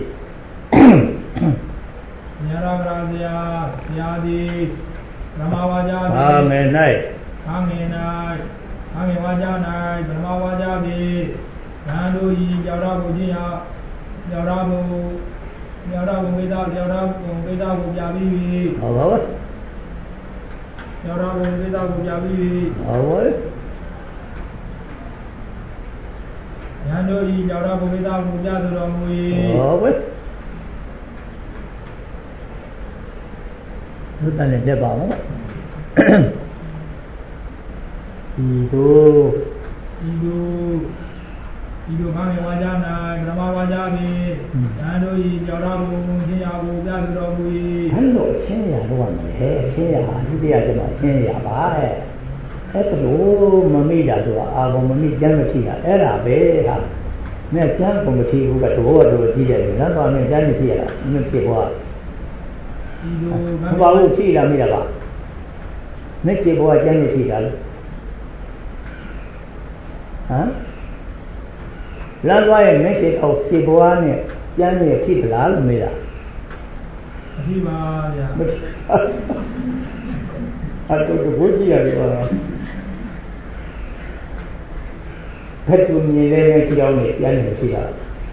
ညာရပါဗျာဗျာဒီဓမ္မဝါကြအာမင်၌အာမင်၌အာမင်ဝါကြ၌ဓမ္မဝါကြပြီဉာဏ်တို့ဤကြောရဘုခြင်းဟာကြောရဘုကြောရဘုဝိသကြောရဘုဝိသကိုပြပြီးပြီဟုတ်ပါဘူးကြောရဘုဝိသကိုပြပြီးပြီဟုတ်ပါဘူးဉာဏ်တို့ဤကြောရဘုဝိသကိုပြဆိုတော်မူ၏ဟုတ်ပါဘူးဘုရားနဲ့တက်ပါဦးဤတို့ဤတို့ဤတို့ဘာမေဝါကြနာဓမ္မဝါကြပြီဉာဏ်တို့ဤကြောရဘုခြင်းရာကိုပြဆိုတော်မူ၏အဲ့လိုအချင်းရာတော့မယ်ဟဲ့အချင်းရာဒုတိယကျမအချင်းရာပါတဲ့အဲ့လိုမမိတာဆိုတာအာဘုံမမိကျမ်းမထီတာအဲ့ဒါပဲဟာမဲ့ကျမ်းဘုံမထီဘူးကတော့တော့ကြည့်ရတယ်နော်တော့နဲ့ကျမ်းမထီရတာမဖြစ်ဘူးဤတို့ဘာလို့ထီလာမိတာပါမဲ့ခြေဘောကကျမ်းမထီတာလို့ဟမ်လမ်းသွားရဲ့မဲ့ခြေအောက်ခြေဘောနဲ့ကျမ်းနဲ့ထီသလားလို့မေးတာအထီပါဗျာအဲ့တော့ဘုရားကြီးပါဘယ်သူမြင်လဲနဲ့ခြေအောင်နဲ့ကျမ်းနဲ့ထီတာ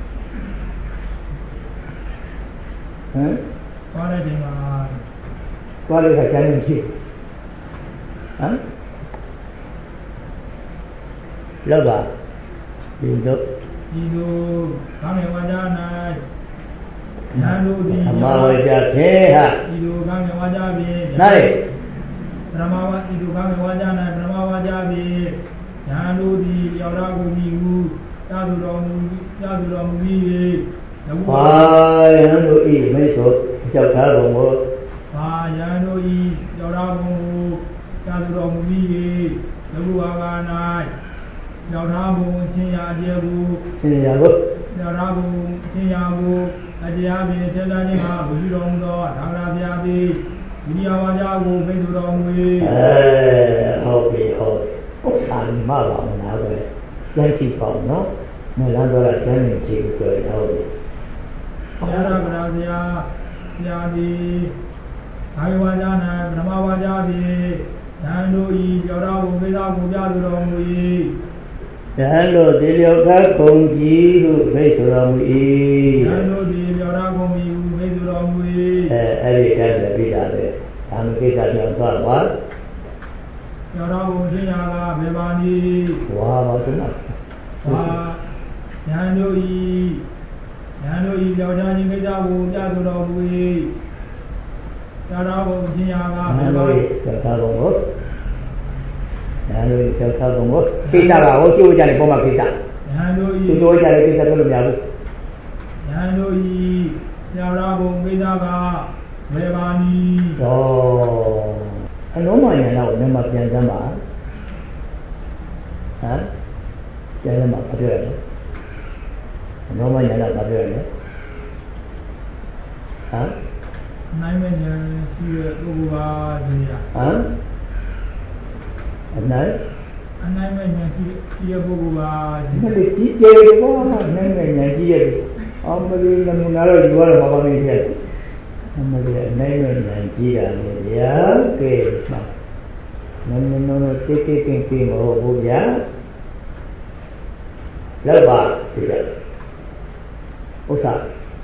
ဟမ်သွားတဲ့ချိန်မှာသွားတဲ့ခါကျမ်းနဲ့ထီဟမ်လောက်ပါဒီတော့ဒီလိုကာမေဝါကြ၌ဉာဏ်တို့သည်ဓမ္မဝါကြဖြင့်ဟာဒီလိုကာမေဝါကြဖြင့်၌ဓမ္မဝါဒီလိုကာမေဝါကြ၌ဓမ္မဝါကြဖြင့်ဉာဏ်တို့သည်ရောက်ရကုန်ပြီဟုသာသူတော်မူသာသူတော်မူပြီးဘာယံတို့ဤမိတ်ဆိုကြောက်ထားကုန်ကိုဘာယံတို့ဤကြောက်ထားကုန်ကိုသာသူတော်မူပြီးလဘုဝါက၌ရောက်ထားဘုံချင်းရာကျေဘူးချင်းရာကိုရောက်ထားဘုံချင်းရာဘူးအတရားဖြင့်ဆက်လာခြင်းမှာဘုရားတော်မူသောသာဂရဘုရားသည်ဒီနိယဝါကြကိုဖိတ်တော်မူ၏အဲဟုတ်ပြီဟုတ်ဥစ္စာမပါမလားပဲကျန်တိပေါ့နော်မလန်းတော့ကျန်နေကြည့်ကြရဟုတ်ပြီဘုရားတော်ဘုရားဆရာဆရာသည်အာယဝါကြ၌ဓမ္မဝါကြသည်ဉာဏ်တို့ဤကြောရဘုဝိသကိုပြတော်မူ၏ဉာဏ်တို့ဒီလျောက်ထားကုန်ကြီးဟုမိတ်ဆိုတော်မူ၏ဉာဏ်တို့ဒီလျောက်ထားကုန်ပြီဟုမိတ်ဆိုတော်မူ၏အဲအဲ့ဒီတည်းပဲပြီးတာပဲဒါမှကိစ္စပြောင်းသွားပါကြောရဘုချင်းရာကဘေပါနီဝါပါစနာဟာဉာဏ်တို့ဤဉာဏ်တို့ဤလျောက်ထားခြင်းကိစ္စကိုပြဆိုတော်မူ၏ကြောရဘုချင်းရာကဘေပါနီကြောရဘုကိုဉာဏ်တို့ကြောက်ထားကုန်ကိုကိစ္စကဟိုရှိုးကြတယ်ပုံမှန်ကိစ္စဉာဏ်တို့ဤရှိုးကြတယ်ကိစ္စတို့လို့မရဘူးဉာဏ်တို့ဤကြောရဘုကိစ္စကဘေပါနီဩအလုံးမဉာဏ်တော့မြန်မာပြန်စမ်းပါဟမ်ပြန်စမ်းပါဘာပြောရလဲအလုံးမဉာဏ်တော့ဘာပြောရလဲဟမ်နိုင်မဉာဏ်ရှိတဲ့ပုဂ္ဂိုလ်ပါကြီးရဟမ်အနိုင်အနိုင်မဲ့ဉာဏ်ရှိရှိတဲ့ပုဂ္ဂိုလ်ပါဒီမလေးကြီးကျယ်တယ်ပေါ့နိုင်မဲ့ဉာဏ်ကြီးရဲ့အောင်မလေးနမူနာတော့ယူရတော့ဘာမှမဖြစ်ဘူးအမလေးအနိုင်မဲ့ဉာဏ်ကြီးတာလေဗျာကဲနမနနတိတိကင်းကင်းမဟုတ်ဘူးဗျာလောက်ပါဒီကဥစ္စာ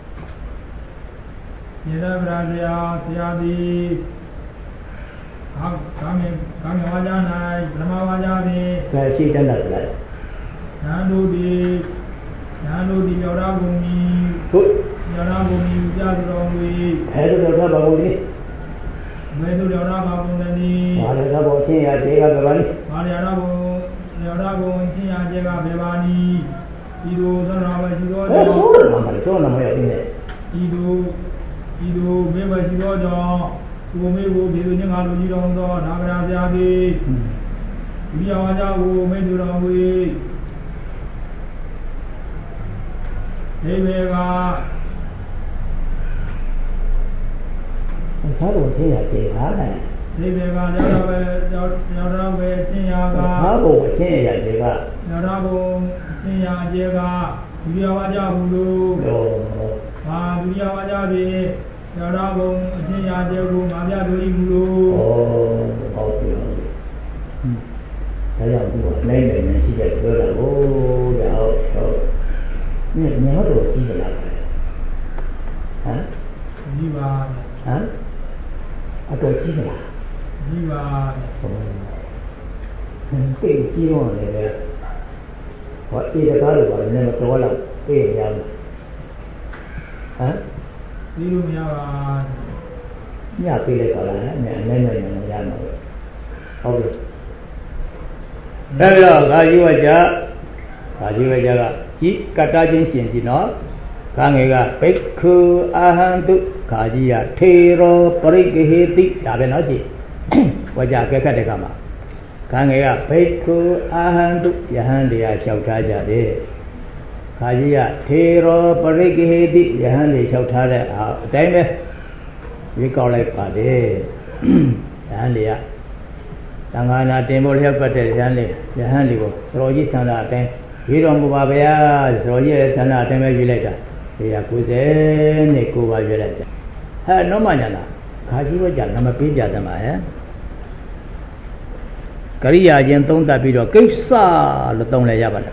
ယေရဗရာဇယာဆရာသည်ဟာကာမေကာမေဝါကြ၌ဓမ္မဝါကြဖြင့်ဒါရှိတတ်တယ်လားဉာဏ်တို့သည်ဉာဏ်တို့သည်ရောက်ရကုန်ပြီဟုတ်ရောက်ရကုန်ပြီပြတော်မူ၏အဲဒါတော့ဘာလို့လဲဘယ်သို့ရောက်ရပါကုန်သနည်းဘာလဲတော့ချင်းရခြေကဘယ်ပါလဲဘာလဲတော့ရောက်ရကုန်ချင်းရခြေကဘယ်ပါနည်းဒီလိုသောတော်မရှိသောကြောင့်ဟုတ်တယ်မှာတော့နမရင်းနဲ့ဒီလိုဒီလိုမေဘရှိသောကြောင့်ကိုမေကိုဒီလိုညငါလူကြီးတော်သောဒါဂရာဘုရားသည်ဒီယဝါကြကိုမေသူတော်မူ၏ဒီဘေကဘာလို့ချင်းရကျေပါလဲဒီဘေကရောက်တော့ပဲရောက်တော့ပဲချင်းရကဘာလို့အချင်းရကျေကရောက်တော့ဘုံချင်းရကျေကဒုတိယဝါကြဘူးလို့ဟာဒုတိယဝါကြပြီရောက်တော့ဘုံအချင်းရကျေကိုငါပြတို့ဤဘူးလို့ဩဟုတ်ပြီဒါကြောင့်သူကနိုင်နိုင်နဲ့ရှိတဲ့ပြောတာကိုတဲ့ဟုတ်ဟုတ်ဒီမြောက်တော့ကြီးသလားဟမ်ကြီးပါဟမ်အတော်ကြီးသလားကြီးပါဟုတ်တိတ်ကြီးတော့လည်းပဲဟောအေးတကားလို့ပါလည်းမတော်တော့ပြေးရမှာဟမ်ပြီးလို့မရပါညပြေးလိုက်ပါလားနဲ့အနိုင်နိုင်နေရမှာပဲဟုတ်ပြီဒါကြောင့်ကာကြီးဝကြကာကြီးဝကြကကြီးကတ္တချင်းရှင်ကြီးနော်ခန်းငယ်ကဘိက္ခုအာဟံတုခါကြီးရထေရောပရိက္ခေတိဒါပဲနော်ကြီးဝကြကဲခတ်တဲ့ကမှာခန်းငယ်ကဘိက္ခုအာဟံတုယဟန်တရားလျှောက်ထားကြတယ်ခါကြီးရထေရောပရိက္ခေတိယဟန်တွေလျှောက်ထားတဲ့အတိုင်းပဲရွေးကောက်လိုက်ပါတယ်ယဟန်တွေကသံဃာနာတင်ဖို့လျှောက်ပတ်တဲ့ယဟန်လေးယဟန်လေးကိုစတော်ကြီးဆန္ဒအတိုင်းရွေးတော်မူပါဗျာစတော်ကြီးရဲ့ဆန္ဒအတိုင်းပဲရွေးလိုက်တာဒီက၉၀နဲ့၉ပါးရွေးလိုက်တယ်ဟဲ့နောမညာလားခါကြီးဝကြနမပေးပြသမှာဟဲ့ကရိယာချင်းသုံးသပ်ပြီးတော့ကိစ္စလို့သုံးလဲရပါလား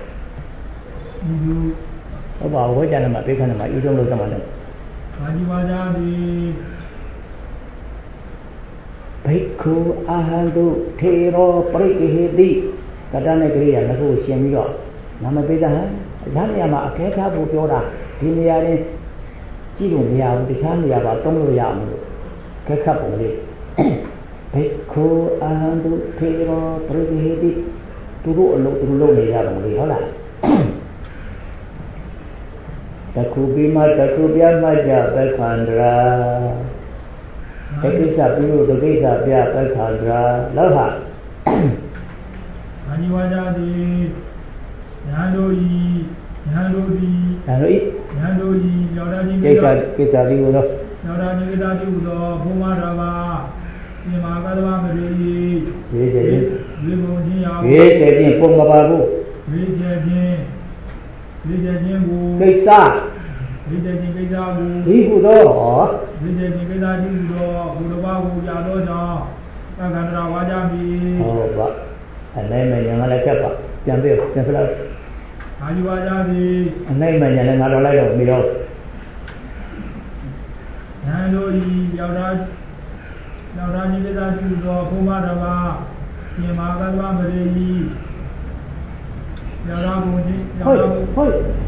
ဟုတ်ပါဝကြနမပေးခဏမှာဥထုံးလို့သမှာလဲခါကြီးဝကြသည်ဘိက္ခုအာဟံတုထေရောပရိက္ခေတိကတ္တနဲ့ကရိယာနှစ်ခုရှင်ပြီးတော့နာမပိဒဟံအများနေရာမှာအခဲထားဖို့ပြောတာဒီနေရာရင်ကြည့်လို့မရဘူးတခြားနေရာပါသုံးလို့ရအောင်လို့ခက်ခတ်ပုံလေးဘိက္ခုအာဟံတုထေရောပရိက္ခေတိသူတို့အလုပ်သူတို့လုပ်နေကြပုံလေးဟုတ်လားတခုပြီးမှတခုပြမှကြပက္ခန္တရာတကိစ္စပြုလို့တကိစ္စပြပက္ခန္တရာလောက်ဟာအာနိဝါဒတိညာတို့ဤညာတို့ဤညာတို့ဤညာတို့ဤယောဒာကြီးကိစ္စကိစ္စဒီဟုသောယောဒာကြီးကိစ္စဒီဟုသောဘုမရပါဒီမှာကတ္တဝမရေဤရေကျေချင်းရေဘုံချင်းရောက်ရေကျေချင်းပုံမပါဘူးရေကျေချင်းရေကျေချင်းကိုကိစ္စဒီတဲ့ဒီကိစ္စကိုဒီဟုသောဒီတဲ့ဒီကိစ္စဒီဟုသောဘုရားဘာကိုကြာတော့ကြောင့်သံဃာတော်ဝါကြပြီဟုတ်ပါအနိုင်မညာလည်းဖြတ်ပါပြန်ပြပြန်ဖလားအာယဝါကြပြီအနိုင်မညာလည်းငါတော်လိုက်တော့ပြီးတော့ညာတို့ဤယောက်ျားယောက်ျားဒီကိစ္စဒီဟုသောဘုရားတော်ဘာရှင်မာကတ္တဝမရေဤယောက်ျားဘုံကြီးယောက်ျားဟုတ်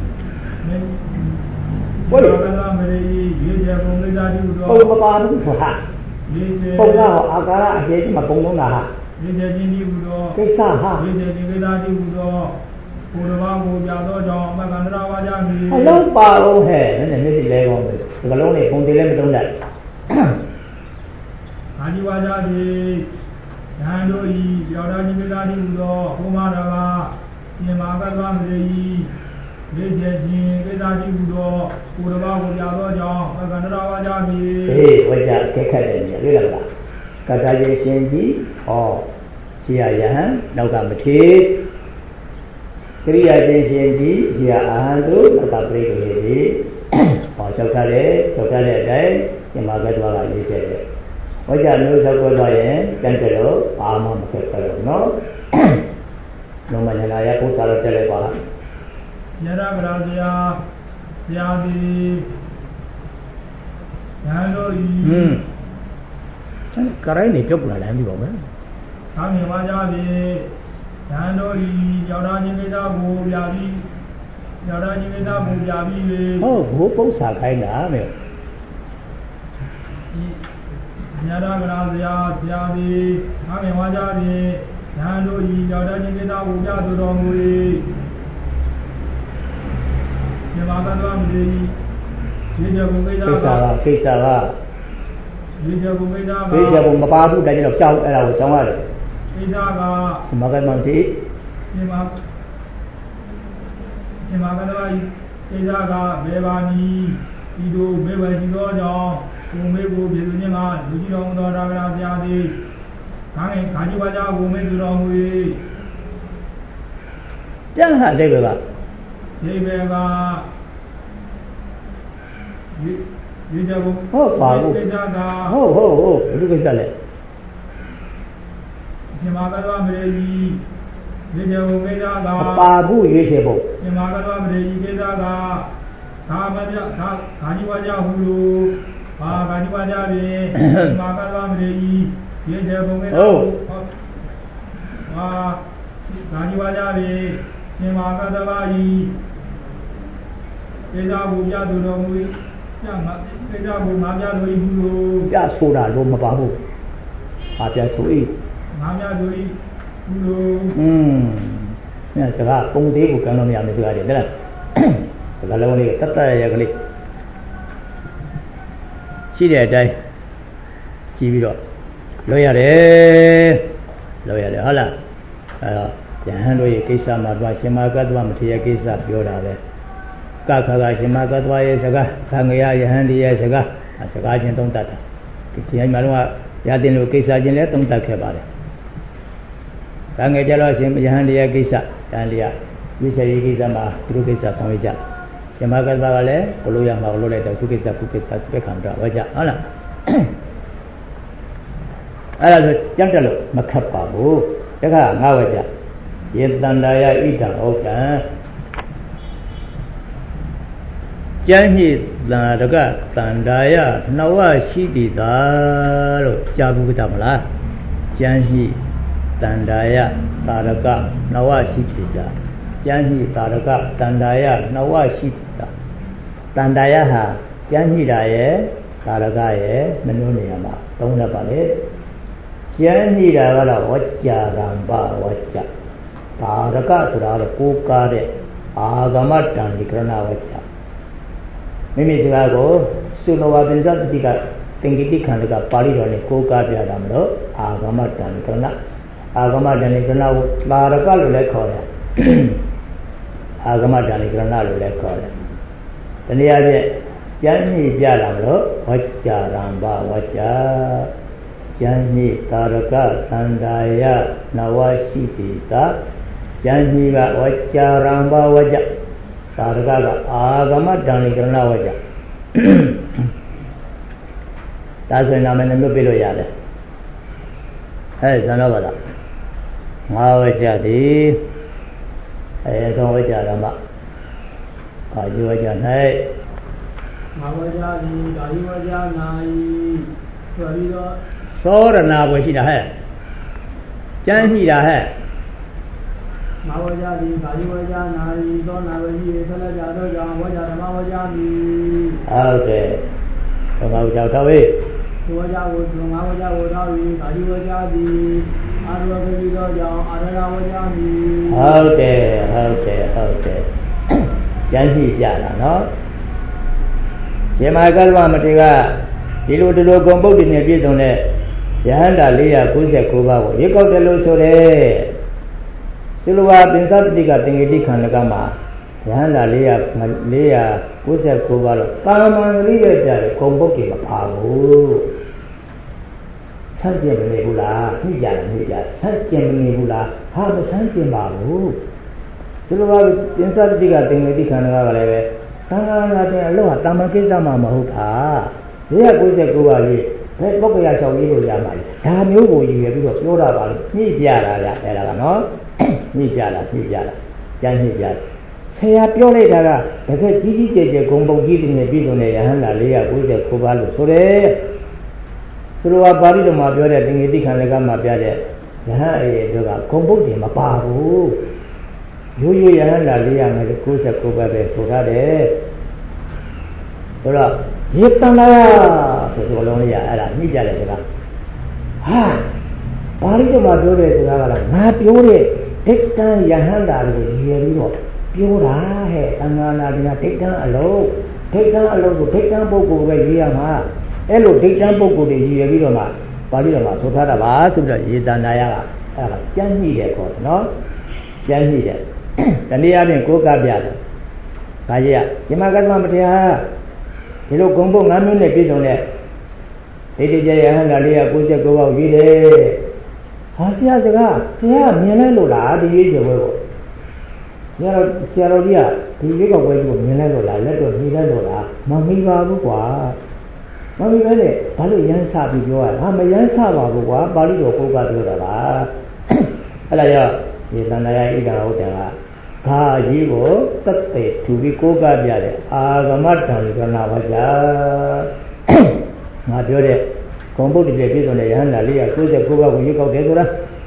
ဘုရားကသာမရေရေကျေပုံလေးသားဒီလိုပုံမပါဘူးဆိုတာရေကျေပုံကတော့အာကာရအကျေကြီးမပုံလုံးတာဟာရေကျေချင်းဒီလိုတော့ကိစ္စဟာရေကျေချင်းလေးသားဒီလိုတော့ဘုရားကိုပြတော့ကြောင့်အမကန္တရာဝါကြမီအလုံးပါအောင်ဟဲ့နည်းနည်းမျက်စိလဲကောင်းတယ်ဒီကလုံးလေးပုံသေးလည်းမတုံးတတ်အာဒီဝါကြသည်ညာတို့ဤယောက်ျားကြီးလေးသားဒီလိုတော့ဘုမာတော်ကရှင်မာကတ္တမရေဤရေကျေချင်းကိစ္စကြီးဟူသောဘုရားကိုကြာသောကြောင့်သံဃာတော်ဝါကြမည်ဟေးဝါကြအခက်ခက်တယ်ညတွေ့လားကတ္တရေရှင်ကြီးဟောရှိရယဟန်နောက်ကမထေကရိယာချင်းရှင်ကြီးရှိရအာဟံတို့နောက်ကပရိက္ခေတိဟောချက်ခတ်တယ်ချက်ခတ်တဲ့အတိုင်းရှင်မာကတ္တဝါကရေးချက်တယ်ဝါကြမျိုးချက်ကွက်သွားရင်တန်တယ်လို့ဘာမှမခက်ခဲတော့နော်လုံးမညာရပု္ပ္ပာတော့တက်လိုက်ပါလားယရဗရာဇာဇာတိညာတို့ဤဟွန်းကရိုင်းနေပြုတ်လာတယ်ဒီပေါ့မယ်သာမြင်ပါကြပြီညာတို့ဤယောက်ျားချင်းကိစ္စကိုပြပြီးယောက်ျားချင်းကိစ္စကိုပြပြီးလေဟုတ်ဘိုးပု္ပ္ပာခိုင်းတာမယ်ယရဗရာဇာဇာတိသာမြင်ပါကြပြီညာတို့ဤယောက်ျားချင်းကိစ္စကိုပြသူတော်မူ၏မြတ်ဘာသာမီရေကျေဘုံကိစ္စကကိစ္စကကိစ္စကရေကျေဘုံကိစ္စကရေကျေဘုံမပါဘူးတိုင်းတော့ရှောင်းအဲ့ဒါကိုရှောင်းရတယ်ကိစ္စကမကမန်တီမြတ်ဘာမြတ်ဘာသာကိစ္စကဘေဘာနီဒီတို့ဘေဘာကြီးသောကြောင့်ကိုမေကိုပြည်သူချင်းကလူကြီးတော်မူသောသာဝရဘုရားသည်ခါငယ်ခါကြီးပါကြကိုမေသူတော်မူ၏ပြန်ဟာတဲ့ကဒီဘေကဒီကြဘုဟုတ်ပါဘူးဟုတ်ဟုတ်ဟုတ်ဘယ်လိုကိစ္စလဲရှင်မာကတော်မရေကြီးဒီကြဘုကိစ္စကပါဘူးရွေးချယ်ဖို့ရှင်မာကတော်မရေကြီးကိစ္စကသာမပြသာခါကြီးပါကြဟုလို့ဘာခါကြီးပါကြပြီရှင်မာကတော်မရေကြီးဒီကြဘုကိစ္စဟုတ်ဟာခါကြီးပါကြပြီရှင်မာကတော်ပါကြီးကိစ္စကိုပြသူတော်မူ၏ပြမှာကိစ္စကိုငါပြလို့ဤဟုလို့ပြဆိုတာလို့မပါဘူး။ဘာပြဆို၏ငါပြလို့ဤဟုလို့อืมညစကားပုံသေးကိုကမ်းလို့မရမယ်စကားတွေတဲ့လား။ဒါလည်းလေးတတ်တရရကလေးရှိတဲ့အတိုင်းကြည့်ပြီးတော့လွှဲရတယ်လွှဲရတယ်ဟုတ်လားအဲတော့ယဟန်တို့ရဲ့ကိစ္စမှာတော့ရှင်မာကတ္တဝမထေရကိစ္စပြောတာပဲကခကရှင်မာကတ္တဝရဲ့စကားသံဃာယဟန်ဒီရဲ့စကားစကားချင်းသုံးတတ်တာဒီချိန်မှာတော့ရတင်လို့ကိစ္စချင်းလည်းသုံးတတ်ခဲ့ပါတယ်သံဃာကြတော့ရှင်ယဟန်ဒီရဲ့ကိစ္စတန်လျာဝိသေယကိစ္စမှာသူတို့ကိစ္စဆောင်ရွက်ကြရှင်မာကတ္တဝကလည်းဘလို့ရမှာဘလို့လိုက်တော့သူကိစ္စသူကိစ္စပြက်ခံတော့ဟောကြဟုတ်လားအဲ့ဒါဆိုကြမ်းတက်လို့မခတ်ပါဘူးတခါငါဝကြယေတန္တာယဣဒံဩကံကျမ်းညိတန္တကတန္တာယနှဝရှိတိသာလို့ကြားဘူးကြမလားကျမ်းညိတန္တာယသာရကနှဝရှိတိသာကျမ်းညိသာရကတန္တာယနှဝရှိတိသာတန္တာယဟာကျမ်းညိတာရဲ့သာရကရဲ့မနှုံးနေရမှာသုံးတတ်ပါလေကျမ်းညိတာကတော့ဝကြ္ကြရံပဝကြ္ကြသာရကဆိုတာကကိုးကားတဲ့အာဂမတန်ဒီကရဏဝကြ္ကြမိမိစကားကိုသုလဝပင်စတတိကသင်္ကိတိခန္ဓကပါဠိတော်နဲ့ကိုးကားပြတာမလို့အာဂမတန်ဒီကရဏအာဂမတန်ဒီကရဏကိုသာရကလို့လည်းခေါ်တယ်အာဂမတန်ဒီကရဏလို့လည်းခေါ်တယ်တနည်းအားဖြင့်ကျမ်းညိပြတာမလို့ဝကြ္ကြရံပဝကြ္ကြကျမ်းညိသာရကသန္တာယနဝရှိတိတာကျမ်းညိကဝကြ္ကြရံပဝကြ္ကြသာရကကအာဂမတန်ဒီကရဏဝကြ္ကြဒါဆိုရင်နာမည်မျိုးပြလို့ရတယ်အဲဇန်တော့ပါလားငါဝကြ္ကြသည်အဲသောဝကြ္ကြရမအာဇီဝကြ္ကြ၌ငါဝကြ္ကြသည်ဒါယဝကြ္ကြ၌ဆိုပြီးတော့သောရဏဘွယ်ရှိတာဟဲ့ကျမ်းရှိတာဟဲ့ငါဝကြသည်ကာယဝကြနာရီသောနာဝကြီးဆက်လက်ကြတော့ကြောင့်ဝကြဓမ္မဝကြမည်ဟုတ်တယ်ဓမ္မဝကြတော့ဝေးဝကြကိုငါဝကြကိုတော့ပြီးကာယဝကြသည်အာရဝကြီးတော့ကြောင့်အာရဝဝကြမည်ဟုတ်တယ်ဟုတ်တယ်ဟုတ်တယ်ကျမ်းရှိကြတာနော်ရှင်မကတ္တဝမထေရကဒီလိုဒီလိုဂုံပုဒ်တွေနဲ့ပြည့်စုံတဲ့ယဟန္တာ၄၉၉ပါးကိုရေကောက်တယ်လို့ဆိုတယ်သုလဝပင်စတတိကသင်္ကေတိခန္ဓကမှာယဟန္တာ၄၉၉ပါးတော့တာမန်ကလေးပဲကြားတယ်ဂုံပုဒ်တွေမပါဘူးဆန့်ကျင်မနေဘူးလားညှိကြတယ်ညှိကြတယ်ဆန့်ကျင်မနေဘူးလားဟာမဆန့်ကျင်ပါဘူးသုလဝပင်စတတိကသင်္ကေတိခန္ဓကကလည်းပဲသံဃာနာတဲ့အလို့ဟာတာမန်ကိစ္စမှမဟုတ်တာ၄၉၉ပါးကြီးဘယ်ပုဂ္ဂိုလ်ဆောင်ရေးလို့ရမှာလဲဒါမျိုးကိုရည်ရွယ်ပြီးတော့ပြောတာပါလို့ညှိပြတာကအဲ့ဒါကနော်ညှိပြတာညှိပြတာကျမ်းညှိပြတယ်ဆရာပြောလိုက်တာကတကယ်ကြီးကြီးကျယ်ကျယ်ဂုံပုံကြီးတွေနဲ့ပြည်စုံတဲ့ယဟန္တာ၄၉၉ပါးလို့ဆိုတယ်ဆိုလိုပါဠိတော်မှာပြောတဲ့သင်္ကေတိခန္ဓကမှာပြတဲ့ယဟန်အေတို့ကဂုံပုတ်တွေမပါဘူးရိုးရိုးယဟန္တာ၄၉၉ပါးပဲဆိုရတယ်ဆိုတော့ယေတန္တရာဆိုဆိုလုံးလေးရအဲ့ဒါညှိကြတယ်စကားဟာပါဠိတော်မှာပြောတဲ့စကားကတော့ငါပြောတဲ့ဒိဋ္ဌံယဟန္တာကိုရည်ပြီးတော့ပြောတာဟဲ့သံဃာနာတိကဒိဋ္ဌံအလုံးဒိဋ္ဌံအလုံးကိုဒိဋ္ဌံပုဂ္ဂိုလ်ပဲရေးရမှာအဲ့လိုဒိဋ္ဌံပုဂ္ဂိုလ်တွေရည်ပြီးတော့မှပါဠိတော်မှာဆိုထားတာပါဆိုပြီးတော့ယေတန္တရာကအဲ့ဒါကျမ်းညှိတယ်ခေါ်တယ်နော်ကျမ်းညှိတယ်တနည်းအားဖြင့်ကိုးကားပြတယ်ဒါကြီးကရှင်မကတ္တမထေရဒီလိုဂုံပုတ်၅မျိုးနဲ့ပြည့်စုံတဲ့ယဒီတိကျရဟန္တာလေးကကိုယ်ချက်ကိုယ်ပေါက်ကြီးတယ်ဟာဆရာစကားဆရာမြင်လဲလို့လားဒီရေးချင်ပွဲပေါ့ဆရာတော်ဆရာတော်ကြီးကဒီရေးကောက်ပွဲကြီးကိုမြင်လဲလို့လားလက်တော့မြင်လဲလို့လားမမိပါဘူးကွာမမိပဲလေဘာလို့ရမ်းစပြီးပြောရဟာမရမ်းစပါဘူးကွာပါဠိတော်ပုဂ္ဂပြောတာလားအဲ့ဒါကြောင့်ဒီသန္တာယဣဒာဟုတ်တယ်ကခါကြီးကိုသက်သေထူပြီးကိုးကားပြတယ်အာဂမတံကနာဝါကြငါပြောတဲ့ဂုံပုဒ်တည်းပြည့်စုံတဲ့ယဟန္တာလေးကကိုယ်စက်ကိုယ်ပါကိုရွေးကောက်တယ်ဆိုတာ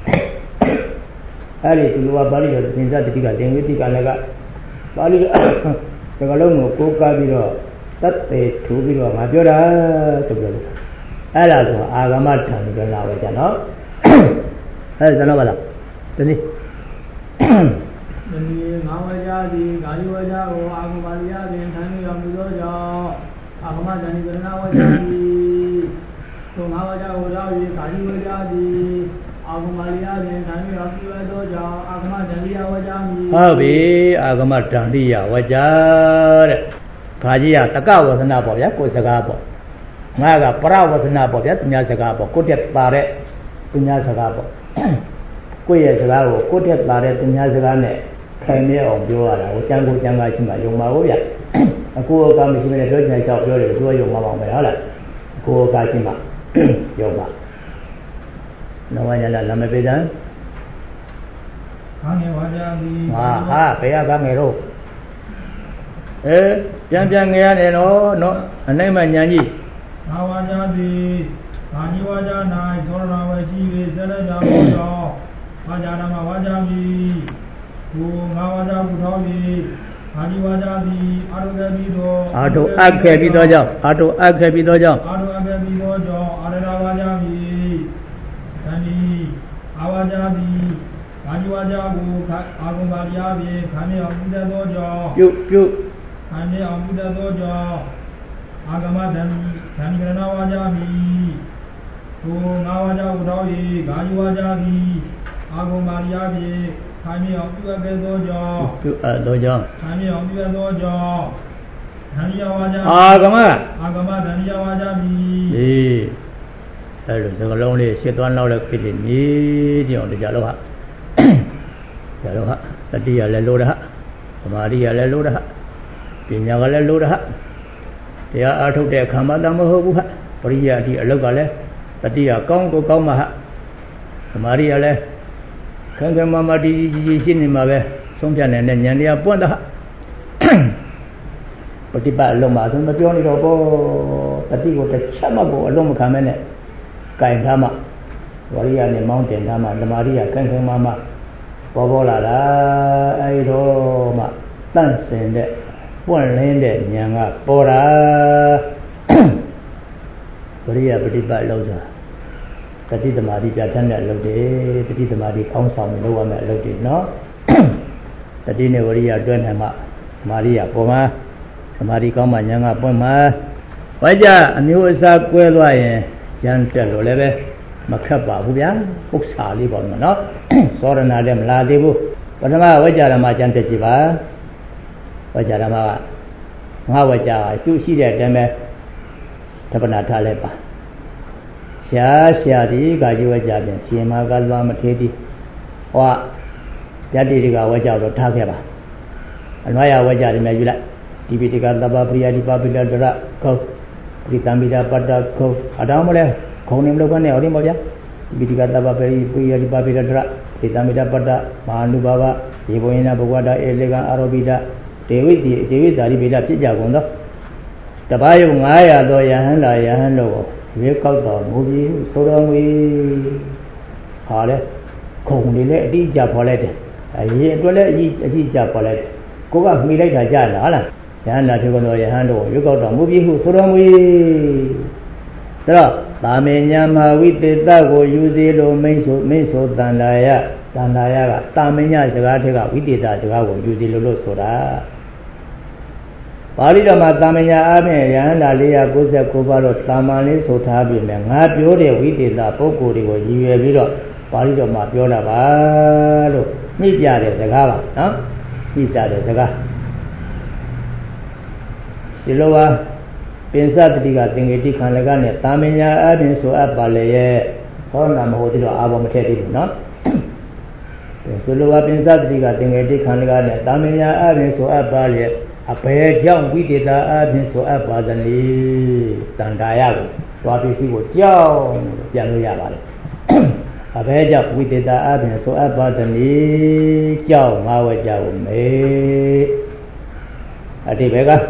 အဲ့ဒီသူကပါဠိတော်သင်္ဇတတိကတင်ဝိတိကလည်းကပါဠိစကားလုံးကိုကိုးကားပြီးတော့သက်သေထူပြီးတော့ငါပြောတာဆိုပြောတယ်အဲ့ဒါဆိုအာဂမတံကနာဝါကြနော်အဲ့ဒါတော့ပါလားတနည်းတနည်းငါဝါကြသည်ဂါယဝါကြကိုအာဂမပါဠိယတွင်ထိုင်ရောက်မှုသောကြောင့်အာဂမတံကနာဝါကြသည်သို့ငါဝါကြကိုရောက်၍ဂါယဝါကြသည်အာဂမပါဠိယတွင်ထိုင်ရောက်မှုသောကြောင့်အာဂမတံလိယဝါကြမည်ဟုတ်ပြီအာဂမတံလိယဝါကြတဲ့ခါကြီးကတကဝသနာပေါ့ဗျာကိုယ်စကားပေါ့ငါကပရဝသနာပေါ့ဗျာသူများစကားပေါ့ကိုတက်ပါတဲ့သူများစကားပေါ့ကိုယ့်ရဲ့စကားကိုကိုတက်ပါတဲ့သူများစကားနဲ့ခိုင်မြဲအောင်ပြောရတာကိုကြံကိုကြံကားရှိမှယုံပါဘူးဗျအကိုအကားမရှိမနဲ့ပြောချင်လျှောက်ပြောတယ်သူကယုံမှာပါမယ်ဟုတ်လားအကိုအကားရှိမှယုံပါနောဝညလာလမပေတံဘာငယ်ဝါကြသည်ဟာဟာဘယ်ကဘာငယ်တော့အဲပြန်ပြန်ငယ်ရတယ်နော်နော်အနိုင်မှညာကြီးငါဝါကြသည်ငါကြီးဝါကြ၌သောရဏဝေရှိ၍ဇလကြဘောကြောင့်ဝါကြဓမ္မဝါကြမည်ဘူငါဝါကြဘုထောင်း၏အာဒီဝါကြသည်အာရုံပြီးသောအာတုအပ်ခဲ့ပြီးသောကြောင့်အာတုအပ်ခဲ့ပြီးသောကြောင့်အာတုအပ်ခဲ့ပြီးသောကြောင့်အာရဏဝါကြမည်တဏီအာဝါကြသည်အာဒီဝါကြကိုအာဂုံပါဠိအပြင်ခံရအောင်ပြုတတ်သောကြောင့်ပြုပြုခံရအောင်ပြုတတ်သောကြောင့်အာဂမတံဓမ္မကရဏဝါကြမည်ဘူငါဝါကြဘုထောင်း၏ဂါယဝါကြသည်အာဂုံပါဠိအပြင်ခံရအောင်ပြုအပ်သောကြောင့်ပြုအပ်သောကြောင့်ခံရအောင်ပြုအပ်သောကြောင့်ဓမ္မယဝါကြအာဂမအာဂမဓမ္မယဝါကြမည်အေးအဲ့လိုစကလုံးလေးရှင်းသွားလောက်လည်းဖြစ်နေနေကြအောင်တရားလို့ဟာတရားလို့ဟာတတိယလည်းလို့ရဟာသမာဓိရလည်းလို့ရဟာပညာကလည်းလို့ရဟာတရားအားထုတ်တဲ့ခံမတမဟုတ်ဘူးဟာပရိယာတိအလောက်ကလည်းတတိယကောင်းကိုကောင်းမှာဟာသမာဓိရလည်းခံခံမမတီကြီးကြီးရှင်းနေမှာပဲဆုံးဖြတ်နိုင်တဲ့ဉာဏ်တရားပွင့်တာပฏิပတ်အလုံးမှာဆိုမပြောနေတော့ဘောတတိကိုတစ်ချက်မှကိုအလုံးမခံမဲနဲ့ကင်ထားမှဝရိယနဲ့မောင်းတင်ထားမှသမာဓိကခံခံမမပေါ်ပေါ်လာတာအဲဒီတော့မှတန့်စင်တဲ့ပွင့်လင်းတဲ့ဉာဏ်ကပေါ်တာဝရိယပฏิပတ်လုံးဆိုတာတတိသမารိပြဋ္ဌာန်းတဲ့အလုပ်တွေတတိသမารိကောင်းဆောင်လုပ်ရမယ့်အလုပ်တွေနော်တတိနဲ့ဝရိယတွဲနိုင်မှမာရိယပေါ်မှာသမာဓိကောင်းမှဉာဏ်ကပွင့်မှာဝါကြအမျိုးအစားကွဲသွားရင်ဉာဏ်တက်လို့လည်းပဲမခက်ပါဘူးဗျာပု္ပ္ပစာလေးပေါ့နော်သောရဏလည်းမလာသေးဘူးပထမဝါကြဓမ္မဉာဏ်တက်ကြည့်ပါဝါကြဓမ္မကငါဝါကြသူရှိတဲ့အတိုင်းပဲသဗ္ဗနာထားလိုက်ပါရှားရှားဒီကာကြီးဝကြပြန်ရှင်မကလွားမထေးသည်ဟောယတ္တိကဝကြတော့ထားခဲ့ပါအနွားရဝကြတယ်မြတ်ယူလိုက်ဒီပိတိကသဗ္ဗပရိယတိပပိလတရခောဒီကံပိတာပတ္တခောအတောင်းမလဲခုံနေမလို့ကနေဟောဒီမောဗျာဒီပိတိကသဗ္ဗပရိပရိယတိပပိလတရဒီကံပိတာပတ္တမဟာနုဘာဝဒီဘဝိနဘဂဝတာဧလေကအာရောပိတဒေဝိတိဒေဝိဇာတိပိတဖြစ်ကြကုန်သောတပါးယုံငါးရာသောယဟန္တာယဟန်တို့ကိုရွေးကောက်တော်မူပြီးဆိုတော်မူဟာလေခုံနေလည်းအတိအကျဖော်လိုက်တယ်အရင်အတွက်လည်းအကြီးအကြီးကျဖော်လိုက်တယ်ကိုကမှီလိုက်တာကြားလားလားယဟန္တာဖြစ်ကုန်တော်ယဟန်တို့ကိုရွေးကောက်တော်မူပြီးဟုဆိုတော်မူဒါတော့သာမေညာမဝိတေတကိုယူစီလိုမိတ်ဆိုမိတ်ဆိုတန်လာယတန်လာယကသာမေညာစကားထက်ကဝိတေတစကားကိုယူစီလိုလို့ဆိုတာပါဠိတော်မှာသာမညာအားဖြင့်ယဟန္တာလေးရာကိုးဆယ်ကိုးပါးတော့သာမန်လေးဆိုထားပြီမယ်ငါပြောတဲ့ဝိသေသပုဂ္ဂိုလ်တွေကိုရည်ရွယ်ပြီးတော့ပါဠိတော်မှာပြောတာပါလို့ညှိပြတဲ့စကားပါနော်ညှိစားတဲ့စကားစီလိုပါ Pensa tiga tinggi di kanakan ya tamenya ada soal balaya soalnya mau tidak apa macam itu no selalu pensa tiga tinggi di kanakan ya tamenya ada soal balaya apa ya jauh kita ada soal badani tandaya tapi sih gua jauh jangan lupa balik apa ya jauh kita ada soal badani jauh mau jauh me ada berapa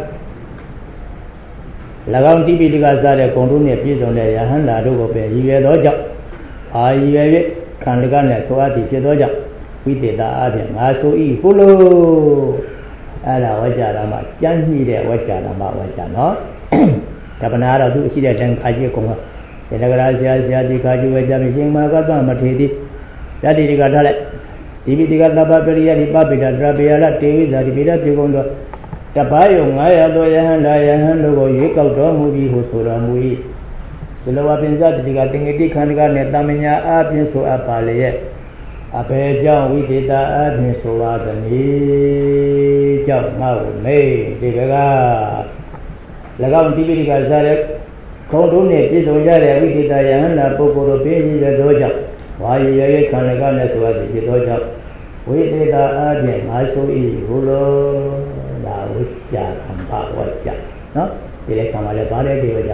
Lagam T V tiga sada kondom ni pion le yahan la do ko pe yiye do jaw a yiye ye khan laga ne so ati phit do jaw witeta a phit nga so i hu lo ala wajjara ma chan ni de wajjara ma wajja no tapana ro tu shi de tan kha ji ko ma de lagara sia sia ti kha ji wajja mi shin ma ka twa ma the ti yati ti ka tha le T V tiga taba periya di pa bida tra pe ala te wi za di bida pi kon do Tabayo ngaya do yahan da yahan do go ye kau do mu bi ho so ra mu yi Selawa pensa tiga tinggi di kanakan ne tamenya a pin so apa le ye ape jang witeta a pin so wa dani jang ma me di ga lagam T V tiga sa le khong do ne pi so ja le witeta yahan la poko do pe ni le do ja wa ye ye kanakan ne so wa di do ja witeta a pin ma so i ho lo la wajja khampa wajja no di le kama le ba le di wajja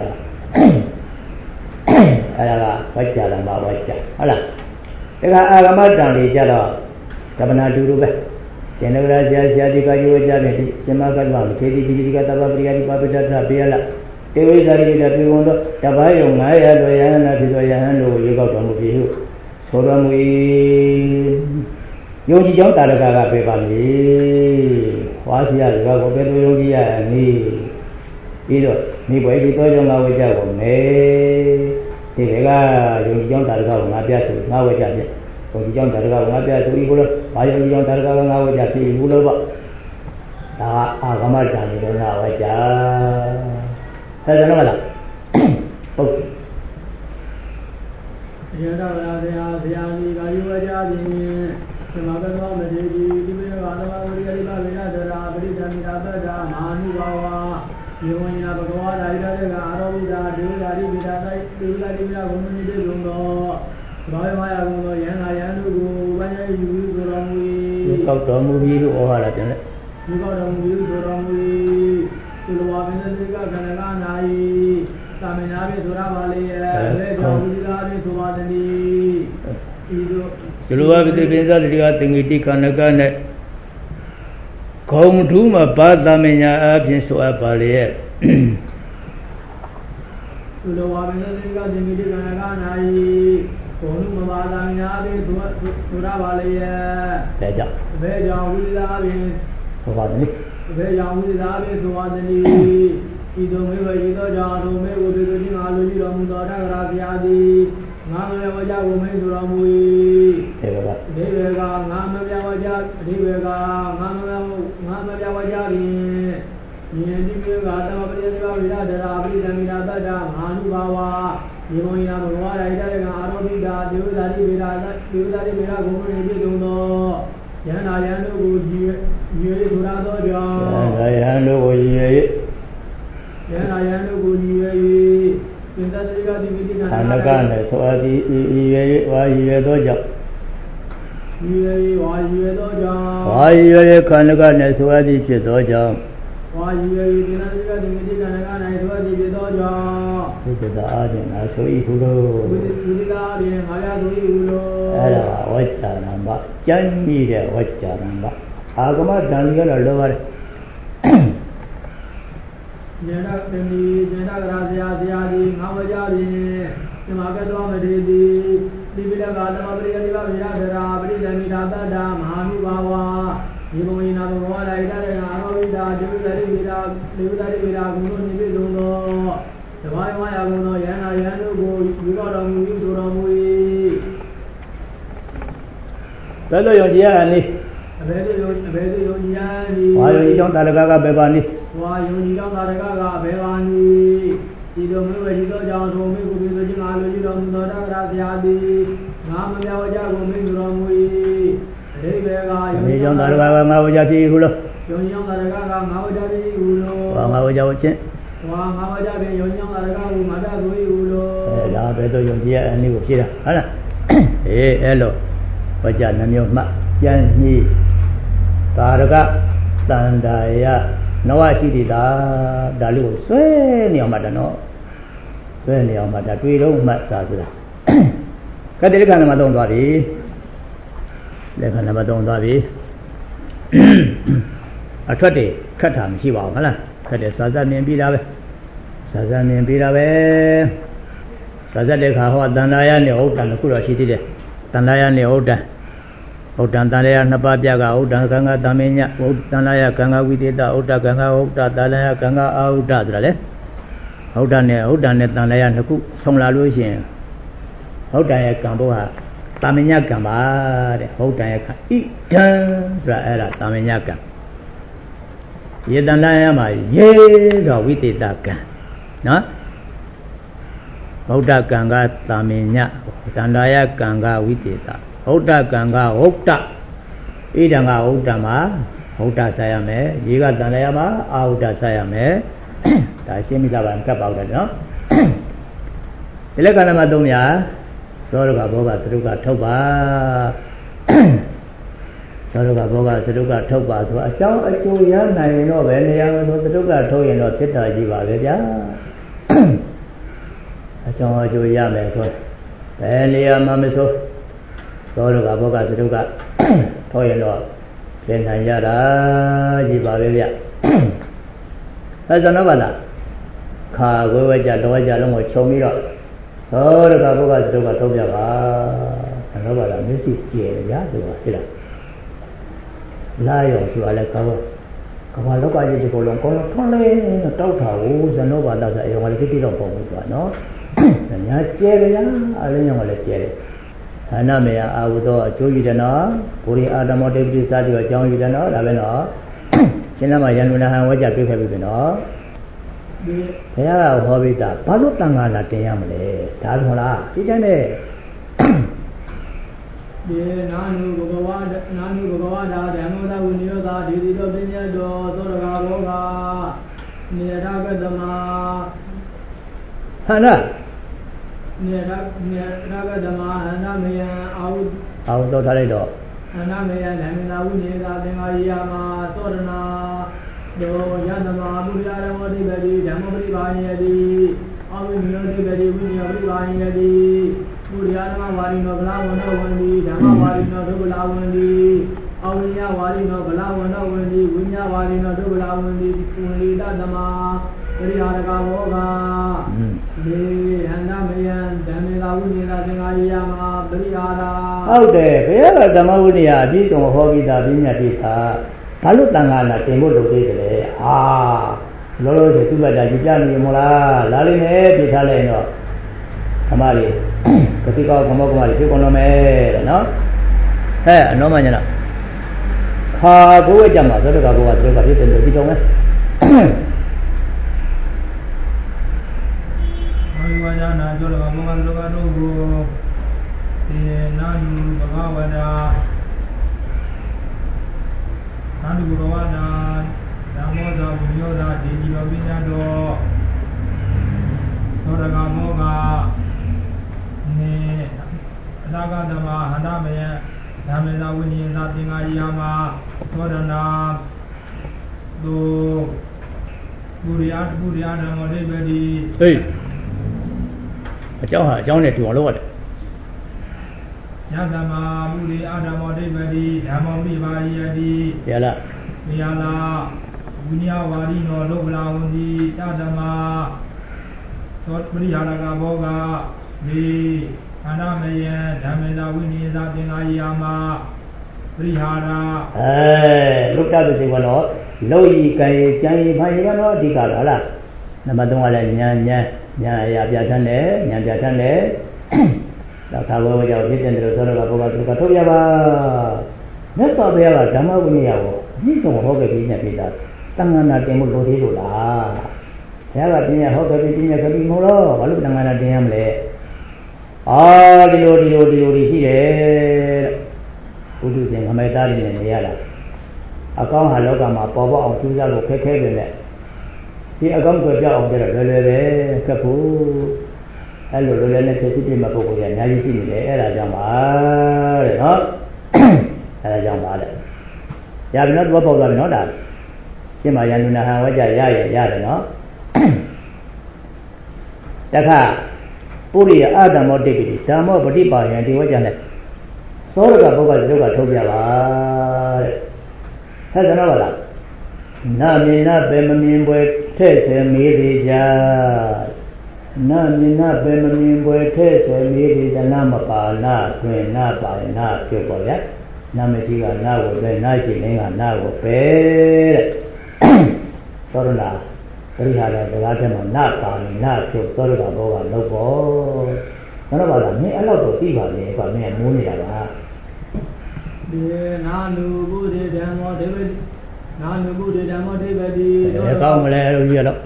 ala wajja la ma wajja hala eka agama tan le ja do tapana du du be shin nagara sia sia di ka ji wajja ne sima ka ba ke di di ka taba priya di pa pita ta pe ala te wei sa ri da pe won do taba yo ngaya do ya na di do ya han do ye kaw do mu pi hu so do mu yi yong ji jong ta la ka ka pe ba ni wa sia ga ko pe do yong ji ya niပြီးတော့မိဘကြီးတော့ကြောင့်ငါဝကြကိုမဲဒီကယုံကြည်ကြောင့်တာရကကိုငါပြဆိုငါဝကြပြယုံကြည်ကြောင့်တာရကကိုငါပြဆိုဤကိုလို့ဘာယုံကြည်ကြောင့်တာရကကိုငါဝကြပြီဘူးလို့ပေါ့ဒါကအာဂမတန်နေတော့ငါဝကြဟဲ့တယ်နော်မလားဟုတ်ရေတော်ရာဆရာဆရာကြီးကယူဝကြခြင်းသမာကတော်မထေရီဒီမေဃာသမဝရိယလိမဝိရဒရာပရိသမိတာပဒ္ဒမာနုဘာဝယေဝညာဘဂဝါဓာရိတတေကအာရောပိတာဒေဝဓာရိပိတာတိုက်ဒေဝဓာရိပိတာဘုံနိတေလုံတော်ဘာဝမယဘုံတော်ယန္နာယန္တုကိုဝိုင်းရယူဆိုတော်မူ၏ကောက်တော်မူပြီးလို့ဩဟာရပြန်လေဒီကောက်တော်မူပြီးဆိုတော်မူ၏သူတော်ဝါပင်စေကခန္ဓာနာ၏သာမဏေပိဆိုရပါလေရဲ့လေကြောင့်ဒီလာပိဆိုပါတည်းဤသို့ဇလောဝပိပင်စာတိကသင်္ကိတိခန္ဓကနဲ့ခေါင်းထူးမှာဘာသမညာအပြင်ဆိုအပ်ပါလေရဲ့သူတော်ဝါပင်စေကသင်္ကိတိခန္ဓကနာ၏ခေါင်းထူးမှာဘာသမညာအပြင်ဆိုဆိုရပါလေရဲ့ဒါကြောင့်ဘယ်ကြောင့်ဝိသအပြင်ဆိုပါတည်းဘယ်ကြောင့်ဝိသအပြင်ဆိုပါတည်းဤသို့မေဝဤသောကြောင့်ဒုမေဝေသူတိငါလူကြီးတော်မူသောတက္ကရာဘုရားသည်ငါမမြဝကြကိုမိတ်ဆိုတော်မူ၏ဒေဝကဒေဝကငါမမြဝကြဒေဝကငါမမြငါမမြဝကြဖြင့်ယင်တိမေကသမပရိသေဝိရဒရာပရိသမိနာတတ္တမဟာနုဘာဝယေမောယဘဂဝါရိုက်တဲ့ကအာရောပိတာဒေဝသာတိဝိရာဒေဝသာတိဝိရာဂုဏ်တွေပြည့်စုံသောယန္နာယန္တုကိုကြည်ရွေဆိုရသောကြောင့်ယန္နာယန္တုကိုကြည်ရွေယန္နာယန္တုကိုကြည်ရွေ၍သင်္သတိကတိမိတိကခန္ဓကနဲ့ဆိုအပ်ဒီဤရွေဝါရွေသောကြောင့်ဤရွေဝါရွေသောကြောင့်ဝါရွေခန္ဓကနဲ့ဆိုအပ်ဒီဖြစ်သောကြောင့်ဝါရွေသင်္သတိကတိမိတိကခန္ဓက၌ဆိုအပ်ဒီဖြစ်သောကြောင့်ဝိတ္တအားဖြင့်ငါဆို၏ဟုလို့ဝိတ္တအားဖြင့်ငါရဆို၏ဟုလို့အဲ့ဒါဝိဇ္ဇာရံပကျမ်းကြီးတဲ့ဝိဇ္ဇာရံပအာဂမတန်ကြီးကတော့လောပါတယ်ဉာဏ်တမီဉာဏ်ကရာဆရာဆရာကြီးငါဝကြဖြင့်ဒီမှာကတော်မထေရီဒီပိဋကသမပရိယတိဘဗိရဒရာပရိသမိတာတတ္တမဟာနုဘာဝဒီဘုံဤနာဘဝလာဣတရေအာရောဝိတာဒေဝသရိဝိတာဒေဝသရိဝိတာဂုဏ်တို့နိဗ္ဗာန်သောသဘာဝယဂုဏ်သောယန္နာယန္တုကိုယူတော်မူ၏ဆိုတော်မူ၏ဘယ်လိုယုံကြည်ရနည်းအဘယ်လိုယုံအဘယ်လိုယုံကြည်ရနည်းဝါယုံကြည်ကြောင့်တာရကကဘယ်ပါနည်းဝါယုံကြည်ကြောင့်တာရကကဘယ်ပါနည်းဒီလိုမျိုးပဲဒီတော့ကြောင့်ဒုမေကုပိဆိုခြင်းငါလူကြီးတော်မူသောတက္ကရာဆရာသည်ငါမမြဝကြကိုမိတော်မူ၏အဓိပ္ပာယ်ကယုံကြည်ကြောင့်တာရကကငါဝကြဖြစ်ဟုလို့ယုံကြည်ကြောင့်တာရကကငါဝကြဖြစ်ဟုလို့ဝါငါဝကြကိုချင်းဝ哇，我家边有娘那个我马家都有咯。 哎，然后别都用这些你不记得，好了，哎，哎喽，我家那没有嘛，讲你，打这个，当大呀，那我是的打打六岁你要嘛的喏，岁你要嘛的对喽嘛啥子啦？cái đấy là mà đồng tòa đi, đây là mà đồng tòa đi, à thoát đi, khát thảm chi bảo hả là, cái đấy sao ra miền bi ra vậy, sao ra miền bi ra vậy, sao ra để khảo hoa đàn đại này ấu đàn cũng là chi thế, đàn đại này ấu đàn, ấu đàn đàn đại nó ba bia cả ấu đàn càng ngày đàn mình nhá, ấu đàn đại càng ngày quý thế ấu đàn càng ngày ấu đàn đàn đại càng ngày ấu đàn rồi đấy, ấu đàn này ấu đàn này đàn đại nó cũng xong là luôn chuyện. Hậu đại càng bố hà, ta mình nhắc càng bà đấy, hậu đại càng ít chân rồi là ta mình nhắc càng, vậy đàn này mà dễ rồi quý tị ta càng, đó, hậu đại càng ga ta mình nhắc, đàn này càng ga quý tị ta, hậu đại càng ga hậu đại, ít đàn ga hậu đại mà, hậu đại sai à mẹ, gì cái đàn này mà, hậu đại sai à mẹ, tại sao mình ta làm cái bảo đấy đó, thế là cái nào mà đúng nhá. Rồi cả bố bà sẽ được cả thâu bà, rồi cả bố bà sẽ được cả thâu bà thôi. Cháu ở chỗ giá này nó về này ăn nó sẽ được cả thâu nó thiết thời gì bà về giá. Cháu ở chỗ giá về rồi, về này ăn mà mới rồi. Rồi cả bố bà sẽ được cả thâu nó lên thành giá đó gì bà về giá. Tại sao nó bảo là khá với vợ cha đôi cha nó ngồi chung mi rồi. Thôi được cả bố bà được cả thâu nhà bà, thằng nó bảo là nếu gì chè giá được rồi, thế là, lai rồi xưa lại câu, câu mà lúc bây giờ chỉ có lòng con nó thon lên, nó trâu thầu, sao nó bảo là sẽ dùng cái cái lòng bông của nó, nhà chè đấy nhá, ai dùng cái chè đấy, anh em mình à u đó chú ý cho nó, buri Adam ở đây đi xa đi vào trong ý cho nó, là bên nó, cho nên mà dân mình hàng quá chặt cái phải bên nó. Thế là họ bị ta bao lúc tăng ngàn là tiền mà để trả thôi là chỉ thế này. Để nanu bhagava nanu bhagava da dhamma da vinyoda di di do binya do sorga boga niragadama. Hả nè? Niragadama hanamaya au. Au đâu thay đây đó? Hanamaya dhamma vinyoda dhammayama sorna. Do yadama buddhara vadibadi dhamma vadibanyadi avinyodi vadi vinyavadibanyadi buddhara varino bhalavano vandi dhamma varino dubhalavandi avinya varino bhalavano vandi vinya varino dubhalavandi punlita dhamma pariyaraka boga de hanamayan dhammela vinyada thangayama pariyara. ဟုတ်တယ်ဘယ်ကဓမ္မဝိနည်းအပြီးဆုံးဟောပြီးသားပြညာတိသာဘာလို့တန်ခါလာတင်ဖို့လုပ်သေးတယ်လဲဟာလောလောဆယ်သူ့ဘက်တာကြည်ပြနေမလားလာလိမ့်မယ်ပြထားလိုက်တော့ခမလေးကတိကောကမောကမလေးပြုကုန်လို့မယ်တဲ့နော်ဟဲ့အနောမညာလားခါကိုဝဲကြမှာသောတကဘောကသောကပြည့်တယ်လို့ကြည့်တော့မယ်အာယဝဇာနာကျော်တော်မောဟလောကတို့ကိုဒီနာနုဘဂဝတာနာနုဘဂဝတာဓမ္မောသာဝိညောသာဒေကြီးတော်ပိညာတော်သောတကမောကနေအနာဂတမဟန္တမယဓမ္မေသာဝိနည်းသာသင်္ဃာယာမသောရဏသူပုရိယပုရိယဓမ္မောဒိဗတိဟေးအကြောင်းဟာအကြောင်းနဲ့တူအောင်လုပ်ရတယ်ယသမပုရိယဓမ္မောဒိဗတိဓမ္မောပိပါယတိရလားယလာဝိညာဝါရီနောလောကလာဝန္တိတဓမ္မာသောပရိဟာရကဘောကဒီအနာမယဓမ္မေသာဝိနည်းသာသင်္ဃာယာမပရိဟာရအဲလုတ္တသတိကတော့လောဤကံကြံရဖိုင်ရတော့အဓိကလားလားနံပါတ်သုံးကလည်းဉာဏ်ဉာဏ်ဉာဏ်အရာပြဋ္ဌာန်းတယ်ဉာဏ်ပြဋ္ဌာန်းတယ်တော့သာဝေကြောင့်ဖြစ်တဲ့လို့ဆိုတော့ဘောကသူကထုတ်ပြပါမြတ်စွာဘုရားကဓမ္မဝိနည်းကိုဤဆုံးဟောခဲ့ပြီးညပြတာတန်ခါနာတင်ဖို့လိုသေးလို့လားဘုရားကပညာဟောခဲ့ပြီးပညာကပြီးမလို့ဘာလို့တန်ခါနာတင်ရမလဲအာဒီလိုဒီလိုဒီလိုရှိတယ်ဘုဒ္ဓရှင်ခမေတာရင်းနဲ့နေရတာအကောင်းဟာလောကမှာပေါ်ပေါက်အောင်ကျူးစားလို့ခက်ခဲတယ်လေဒီအကောင့်ကိုကြောက်အောင်ကြတော့လွယ်လွယ်ပဲခက်ဖို့အဲ့လိုလွယ်လွယ်နဲ့ဖြစ်စီပြမှာပုဂ္ဂိုလ်ကြီးအများကြီးရှိနေတယ်အဲ့ဒါကြောင့်ပါတဲ့နော်အဲ့ဒါကြောင့်ပါတဲ့ရပြီနော်သဘောပေါက်သွားပြီနော်ဒါရှင်းမယန္တုနာဟံဝကြရရရတယ်နော်တခါပုရိယအာတမောတိပိဓမ္မောပฏิပါယံဒီဝကြနဲ့သောရကပုဂ္ဂိုလ်တို့ကထုတ်ပြပါတဲ့ဆက်စနော်ပါလားနာမြင်နာပဲမမြင်ပွဲထဲ့ဆယ်မေးသေးကြနာမြင်နာပဲမမြင်ပွဲထဲ့ဆယ်မေးသေးကြနာမပါနာတွင်နာပါနာပြုတ်ပေါ်ရနာမရှိကနာကိုပဲနာရှိနေကနာကိုပဲတဲ့သောရနာပရိဟာရစကားထဲမှာနာပါနေနာပြုတ်သောရကဘောကလောက်ပေါ်တော့ပါလားမင်းအဲ့လောက်တော့သိပါလေကွာမင်းမိုးနေတာပါဒီနာနုဘုဒ္ဓဓမ္မောဒေဝနာနုဘုဒ္ဓဓမ္မောဒေဝတိတော့ကောင်းမလဲအဲ့လိုကြီးရတော့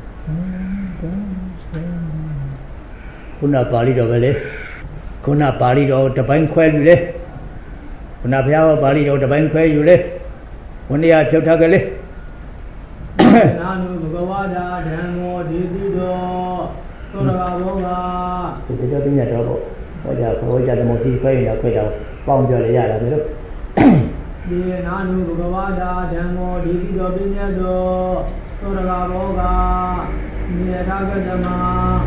ခုနပါဠိတော်ပဲလေခုနပါဠိတော်တပိုင်းခွဲယူလေခုနဘုရားပါဠိတော်တပိုင်းခွဲယူလေဝဏ္ဏရဖြုတ်ထားကြလေနာနုဘဂဝါဒဓမ္မောဒေတိတော်သောရဘောကဒီတော့ပြညတ်တော်ပေါ့ဟောကြဟောကြဓမ္မစီခွဲရင်တော့ခွဲတော့ပေါင်းပြောရရတာပဲလို့ဒီနာနုဘဂဝါဒဓမ္မောဒေတိတော်ပြညတ်တော်သောရဘောကမြေထာဂဓမ္မ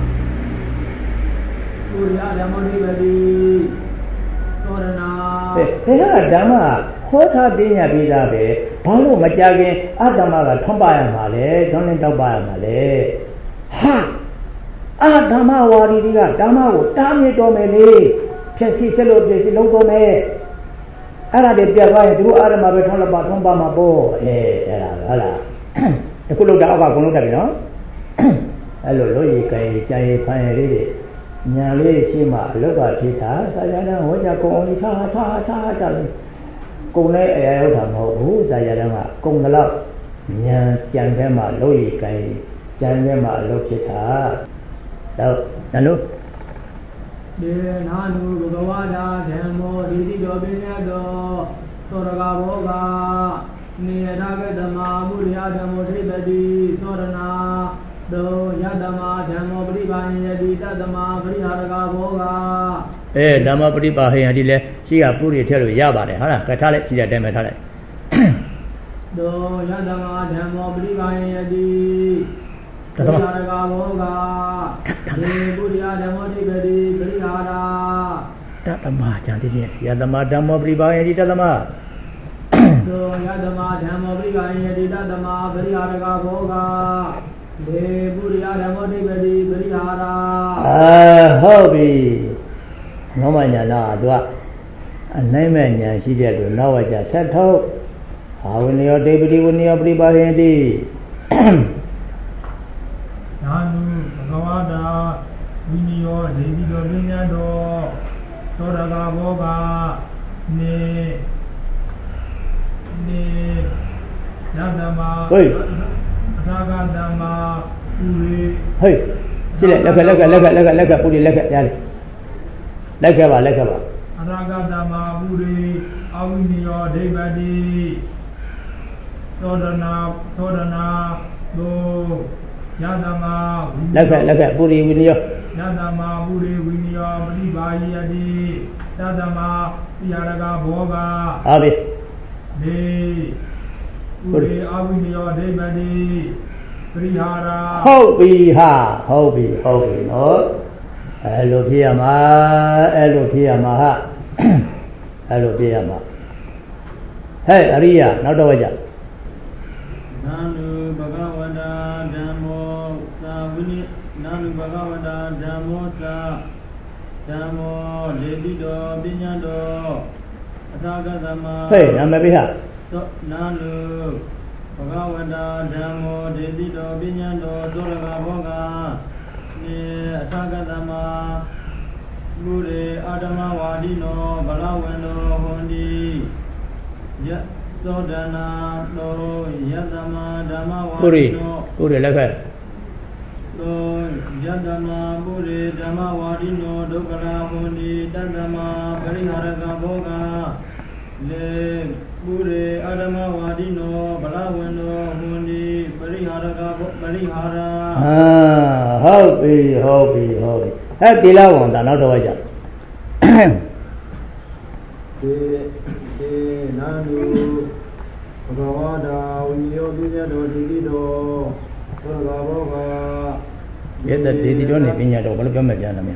ပုရိယဓမ္မနိဗ္ဗတိသောရဏအဲဒါကဓမ္မဟောထားပြညာပြီးသားပဲဘာလို့မကြခင်အတ္တမကထွန်းပါရမှာလဲထွန်းလင်းတောက်ပါရမှာလဲဟာအာဓမ္မဝါဒီတွေကဓမ္မကိုတားမြစ်တော်မယ်လေဖြည့်စီချက်လို့ဖြည့်စီလုံးတော်မယ်အဲ့ဒါတွေပြတ်သွားရင်သူတို့အာဓမ္မပဲထွန်းလက်ပါထွန်းပါမှာပေါ့အဲအဲ့ဒါဟုတ်လားအခုလောက်တာအောက်ကကုန်လို့တက်ပြီနော်အဲ့လိုလို့ရေကြိုင်ကြံရဖန်ရလေးတွေညာလေးရှိမှအလောက်ကဖြစ်တာစာရဏဝေကြကုံအောင်ထားထားထားထားတယ်ကုံနဲ့အရာရောက်တာမဟုတ်ဘူးစာရဏကကုံကတော့ညာကြံထဲမှာလို့ရေကြိုင်ကြံထဲမှာအလောက်ဖြစ်တာတော့နလို့ဒေနာနုဘဂဝါဒဓမ္မောဒီတိတော်ပညာတော်သောရကဘောကနေယထာဂတမမုရိယဓမ္မောထိပတိသောရဏသောယတမဓမ္မောပရိပါယယတိတတမပရိဟာရကဘောကအဲဓမ္မပရိပါဟယတိလဲရှိကပုရိထည့်လို့ရပါတယ်ဟုတ်လားကထားလိုက်ကြည့်တဲ့အတိုင်းပဲထားလိုက်သောယတမဓမ္မောပရိပါယယတိပရိဟာရကဘောကဒေပုရိယဓမ္မောထိပတိပရိဟာရတတမကြံတည်းယတမဓမ္မောပရိပါယယတိတတမသောယတမဓမ္မောပရိပါယယတိတတမပရိဟာရကဘောကဒေပုရိယဓမ္မောထိပတိပရိဟာရအာဟုတ်ပြီနောမညာနာသူကအနိုင်မဲ့ညာရှိတဲ့လူနောက်ဝကြဆက်ထုတ်ဟာဝိနယောဒေပတိဝိနယောပရိပါဟယတိနာနုဘဂဝါဒဝိနယောဒေတိတော်ပညာတော်သောရကဘောကနေနေယတမဟေးအထာဂတမပုရိဟေးရှိတယ်လက်ကလက်ကလက်ကလက်ကလက်ကပုရိလက်ခရတယ်လက်ခဲ့ပါလက်ခဲ့ပါအထာဂတမပုရိအဝိနယောဒိဗတိသောဒနာသောဒနာသောယတမလက်ခဲ့လက်ခဲ့ပုရိဝိနယောယတမပုရိဝိနယောပရိပါယယတိသတ္တမပိယရကဘောကဟာပြီဒီပုရိအဝိနယောဒိဗတိပရိဟာရဟုတ်ပြီဟာဟုတ်ပြီဟုတ်ပြီနော်အဲ့လိုဖြစ်ရမှာအဲ့လိုဖြစ်ရမှာဟာအဲ့လိုဖြစ်ရမှာဟဲ့အရိယနောက်တော့ကြနာနုဘဂဝတာဓမ္မောသာဝိနိနာနုဘဂဝတာဓမ္မောသာဓမ္မောဒေတိတော်ပညာတော်အထာဂသမဟဲ့နာမည်ပြဟာနာနုဘဂဝတာဓမ္မောဒေတိတော်ပညာတော်သောရကဘောကနေအထာဂသမဘုရေအာဓမ္မဝါဒီနောဗလဝန္တောဟွန်တိယသောဒနာတော်ယတမဓမ္မဝါဒီနောဘုရေလက်ခတ်သောယတမဘုရေဓမ္မဝါဒီနောဒုက္ခလာဟွန်တိတတမပရိဟာရကဘောကလေဘုရေအာဓမ္မဝါဒီနောဗလဝန္တောဟွန်တိပရိဟာရကဘောပရိ Parihara. Ah, hobby, hobby, hobby. Hey, Dila one, the not over. Nanu Bhagavada Unyo Vinyado Digido Sargavoga. Yes, the Digido Vinyado, what come again?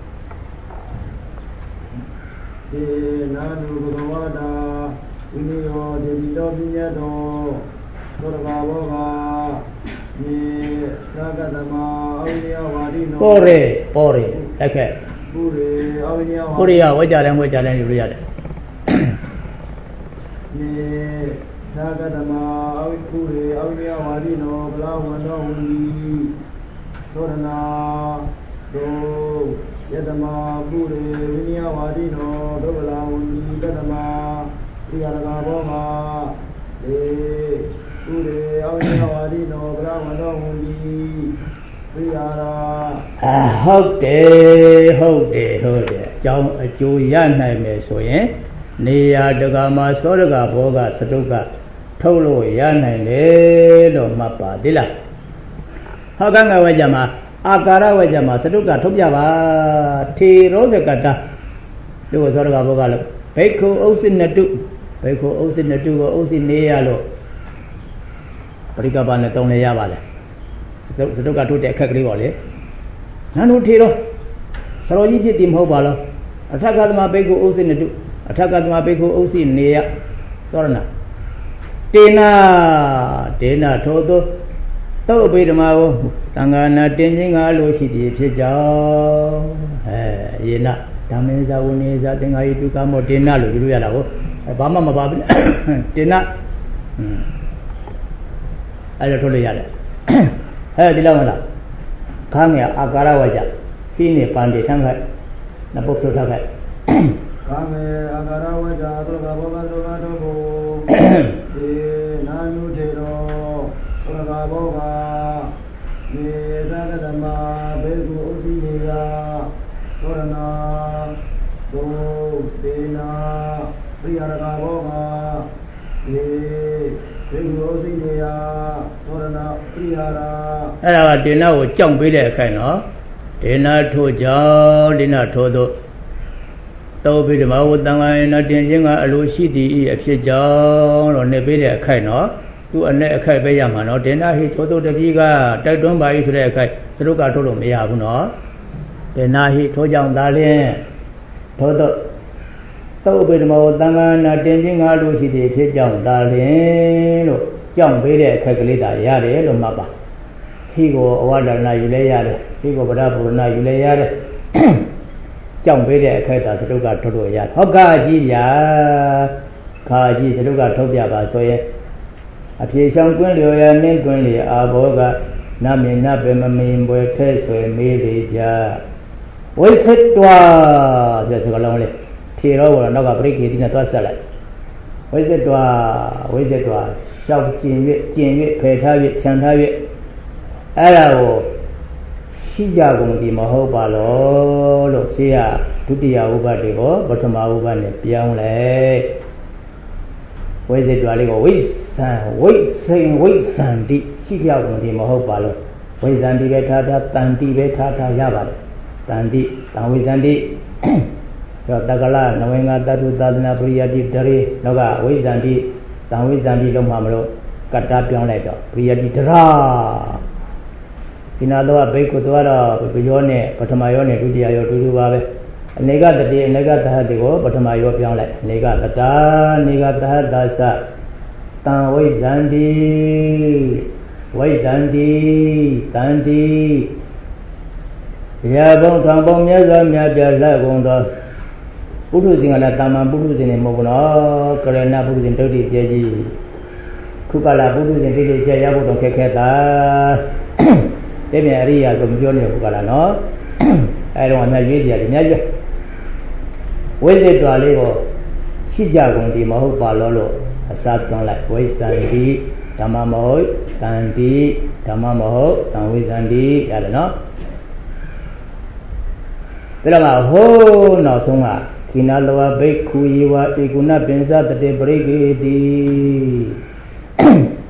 Nanu Bhagavada Unyo Digido Vinyado Sargavoga. Pore, pore, okay. Puriya, what are them, what are them, you read it. Sagadama, Puri, Aulia, Vadino, Blavano, Sorana, Do, Yadama, Puri, Vinia, Vadino, Dobla, Gadama, Riaragaboma, Eh. À, hốt để hốt để hốt để trong chú yên này mới số yên ni à được à mà số được à bố cả số được à thâu lô yên này để đồ mà bà đi là họ càng ngày vậy mà à cả ra vậy mà số được à thúc gia bà thì rồi sẽ cả ta được số được à bố cả luôn bây giờ ông xin nợ tu bây giờ ông xin nợ tu ông xin ni à luôn Parikabana tông này ra bà này, số số cả thu đẹp khác đi gọi đấy, hắn hút thì rồi, sau đó chỉ tìm hậu bà lo, ở thác cái mà bây giờ ô xin này chú, ở thác cái mà bây giờ ô xin này á, sao đó nè, tiền à, tiền à, thôi thôi, tôi bây giờ mà ô, thằng anh tiền gì ngã lối xí đi phía sau, vậy nè, thằng này sao ông này sao tiền ai tu cả một tiền nào lối đi ra đâu, bà mà mà bà bên, tiền à. Ai là thôi lấy ra đấy, hay đi đâu mà làm, khang nhà agara vậy chứ, khi này pan đi thang hết, nạp bốc số thang hết. Khang nhà agara vậy chứ, tôi gặp bố tôi gặp tôi bố, thì nanu thế đó, tôi gặp bố cả, thì ra cái đám mà bây giờ ông xin đi ra, tôi na, tôi đi na, bây giờ gặp bố cả, thì အဲ့ဒါကတင်နာကိုကြောက်ပေးတဲ့အခိုင်နော်တင်နာထို့ကြောင့်တင်နာထို့သို့တောပိဓမ္မဝတ္တံဃာယနာတင်ခြင်းကအလိုရှိသည်ဤအဖြစ်ကြောင့်လို့နေပေးတဲ့အခိုင်နော်သူအနဲ့အခိုက်ပဲရမှာနော်တင်နာဟိထို့သို့တတိကတိုက်တွန်းပါ၏ဆိုတဲ့အခိုက်သူတို့ကထုတ်လို့မရဘူးနော်တင်နာဟိထို့ကြောင့်ဒါလျှင်ထို့သို့တောပိဓမ္မဝတ္တံဃာနာတင်ခြင်းကအလိုရှိသည်အဖြစ်ကြောင့်ဒါလျှင်လို့ကြောင့်ပေးတဲ့အခိုက်ကလေးသာရတယ်လို့မှတ်ပါခိကိုအဝဒနာယူလဲရတယ်ခိကိုဗဒပုရဏယူလဲရတယ်ကြောင့်ပေးတဲ့အခိုက်သာသတုကထုတ်လို့ရတယ်ဟောကကြီးဗျာခါကြီးသတုကထုတ်ပြပါဆိုရင်အပြေဆောင်ကွင်းလျော်ရနှင်းကွင်းလျာအာဘောကနမေနဘေမမင်းပွဲထဲဆွဲမေးလေကြဝိသတ္တဝါဆိုစကလုံးလေးထီရောကတော့နောက်ကပရိကေတိနဲ့သွားဆက်လိုက်ဝိသတ္တဝါဝိသတ္တဝါရှောက်ကျင်၍ကျင်၍ဖယ်ထား၍ခြံထား၍အဲ့ဒါကိုရှိကြကုန်ဒီမဟုတ်ပါလို့လို့ရှင်းရဒုတိယဥပဒေကိုပထမဥပဒေနဲ့ပြောင်းလဲဝိဇ္ဇတွာလေးကိုဝိသံဝိစိန်ဝိသံတိရှိကြကုန်ဒီမဟုတ်ပါလို့ဝိဇံတိပဲထားထားတန်တိပဲထားထားရပါတယ်တန်တိတံဝိဇံတိတော့တက္ကလနဝေငါတတုသာသနာပရိယတိတရေတော့ကဝိဇံတိတံဝိဇံတိလုံးမှာမလို့ကတ္တပြောင်းလိုက်တော့ပရိယတိတရာဒီနာတော့ဘိက္ခုတော့ပယောနဲ့ပထမယောနဲ့ဒုတိယယောတူတူပါပဲအနေကတတိအနေကသဟတိကိုပထမယောပြောင်းလိုက်အနေကတတာအနေကသဟတသတံဝိဇံတိဝိဇံတိတံတိရာဘုံထောင်ပေါင်းမြတ်စွာမြတ်ပြလက်ကုန်သောပုထုဇဉ်ကလည်းတာမန်ပုထုဇဉ်နေမဟုတ်ဘူးနော်ကရဏပုထုဇဉ်ဒုတိပြည့်ကြီးခုကလာပုထုဇဉ်တိတိကျရဖို့တော့ခက်ခဲတာတဲ့ပြန်အရိယာဆိုမပြောနေခုကလာနော်အဲတော့အများရွေးကြတယ်အများကြီးဝိဇ္ဇတွာလေးကိုရှိကြကုန်ဒီမဟုတ်ပါလို့လို့အစားသွန်းလိုက်ဝိဇ္ဇံတိဓမ္မမဟုတ်တန်တိဓမ္မမဟုတ်တံဝိဇ္ဇံတိရတယ်နော်ဒါတော့ဟိုးနောက်ဆုံးကခိနာလောဘိက္ခုယေဝဧကုဏပင်စတတေပရိကေတိ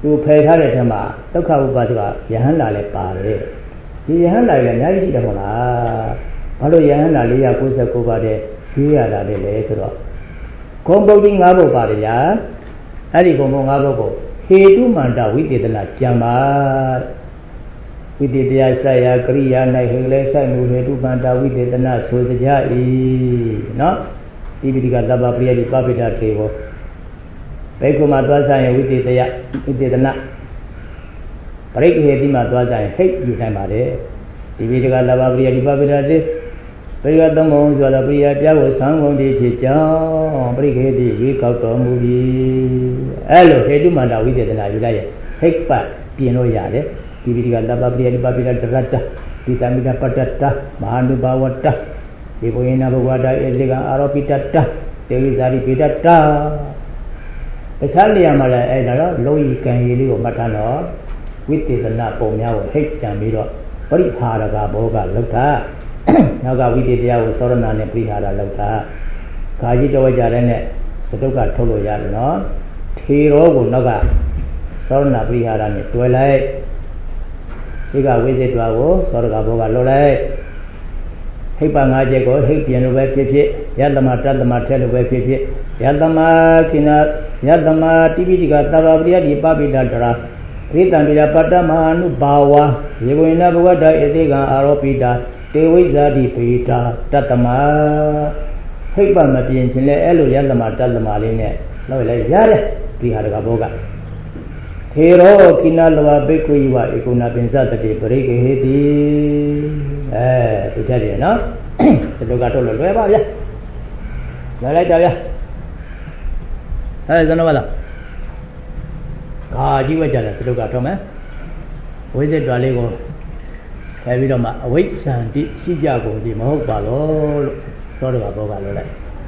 သူဖယ်ထားတဲ့ထက်မှာဒုက္ခဥပါဒကယဟန္တာလည်းပါတယ်ဒီယဟန္တာလည်းအများကြီးရှိတယ်မဟုတ်လားဘာလို့ယဟန္တာ၄၉၉ပါးတဲ့ရွေးရတာလဲလဲဆိုတော့ဂုံပုဒ်ကြီး၅ပုဒ်ပါတယ်ဗျာအဲ့ဒီဂုံပုဒ်၅ပုဒ်ကိုဟေတုမန္တဝိသေသနာကြံပါဝိသေတရားဆိုင်ရာကရိယာ၌ဟေလဲဆိုင်မှုဟေတုမန္တဝိသေသနာဆိုကြ၏နော်ဒီပိဋကသဗ္ဗပရိယတိပပိဋ္ဌထေဘောဘိက္ခုမှာသွားဆိုင်ရင်ဝိသေတရားဝိသေသနာပရိက္ခေတိမှာသွားဆိုင်ဟိတ်ယူနိုင်ပါတယ်ဒီပိဋကသဗ္ဗပရိယတိပပိဋ္ဌထေပရိယသုံးပုံဆိုတော့ပရိယပြားကိုသံဃုံတိဖြစ်ကြောင်းပရိခေတိရွေးကောက်တော်မူသည်အဲ့လိုဟေတုမန္တဝိသေသနာယူလိုက်ရဲ့ဟိတ်ပတ်ပြင်လို့ရတယ်ဒီပိဋကသဗ္ဗပရိယတိပပိဋ္ဌတရတ္တဒီတမိတပတ္တတမဟာနုဘာဝတ္တဒီဘုရင်နာဘဂဝတာဧဇေကအာရောပိတတ္တတေဝိဇာတိပိတတ္တတခြားနေရာမှာလည်းအဲ့ဒါတော့လောယီကံရည်လေးကိုမှတ်ထားတော့ဝိသေသနာပုံများကိုဟိတ်ကြံပြီးတော့ပရိဟာရကဘောကလောက်တာနောက်ကဝိသေတရားကိုသောရဏနဲ့ပရိဟာရလောက်တာခါကြီးတော့ကြတဲ့နဲ့စတုကထုတ်လို့ရတယ်နော်ထေရောကိုနောက်ကသောရဏပရိဟာရနဲ့တွဲလိုက်ရှိကဝိသေတွာကိုသောရကဘောကလောက်လိုက်ဟိတ်ပါငါးချက်ကိုဟိတ်ပြန်လို့ပဲဖြစ်ဖြစ်ယတမတတ္တမထဲလို့ပဲဖြစ်ဖြစ်ယတမခိနာယတမတိပိဋကသဗ္ဗပရိယတိပပိဋ္ဌတရာရိတံပိရပတ္တမဟာနုဘာဝယေဝိနဘဂဝတဧသေကအာရောပိတာတေဝိဇာတိပိတာတတ္တမဟိတ်ပါမပြင်းခြင်းလဲအဲ့လိုယတမတတ္တမလေးနဲ့လောက်လိုက်ရတယ်ဒီဟာတကဘောကထေရောခိနာလဝဘိက္ခုယဝဧကုဏပင်စတတိပရိကေဟေတိအဲသူချက်တယ်နော်ဒီလိုကတော့လွယ်ပါဗျာလွယ်လိုက်တာဗျာအဲဇနဝလာခါကြီးဝဲကြတယ်ဒီလိုကတော့မယ်ဝိဇ္ဇတွာလေးကိုခဲပြီးတော့မှအဝိဇ္ဇန္တိရှိကြကုန်ပြီမဟုတ်ပါလို့လို့သောတကဘောကလွယ်လိုက်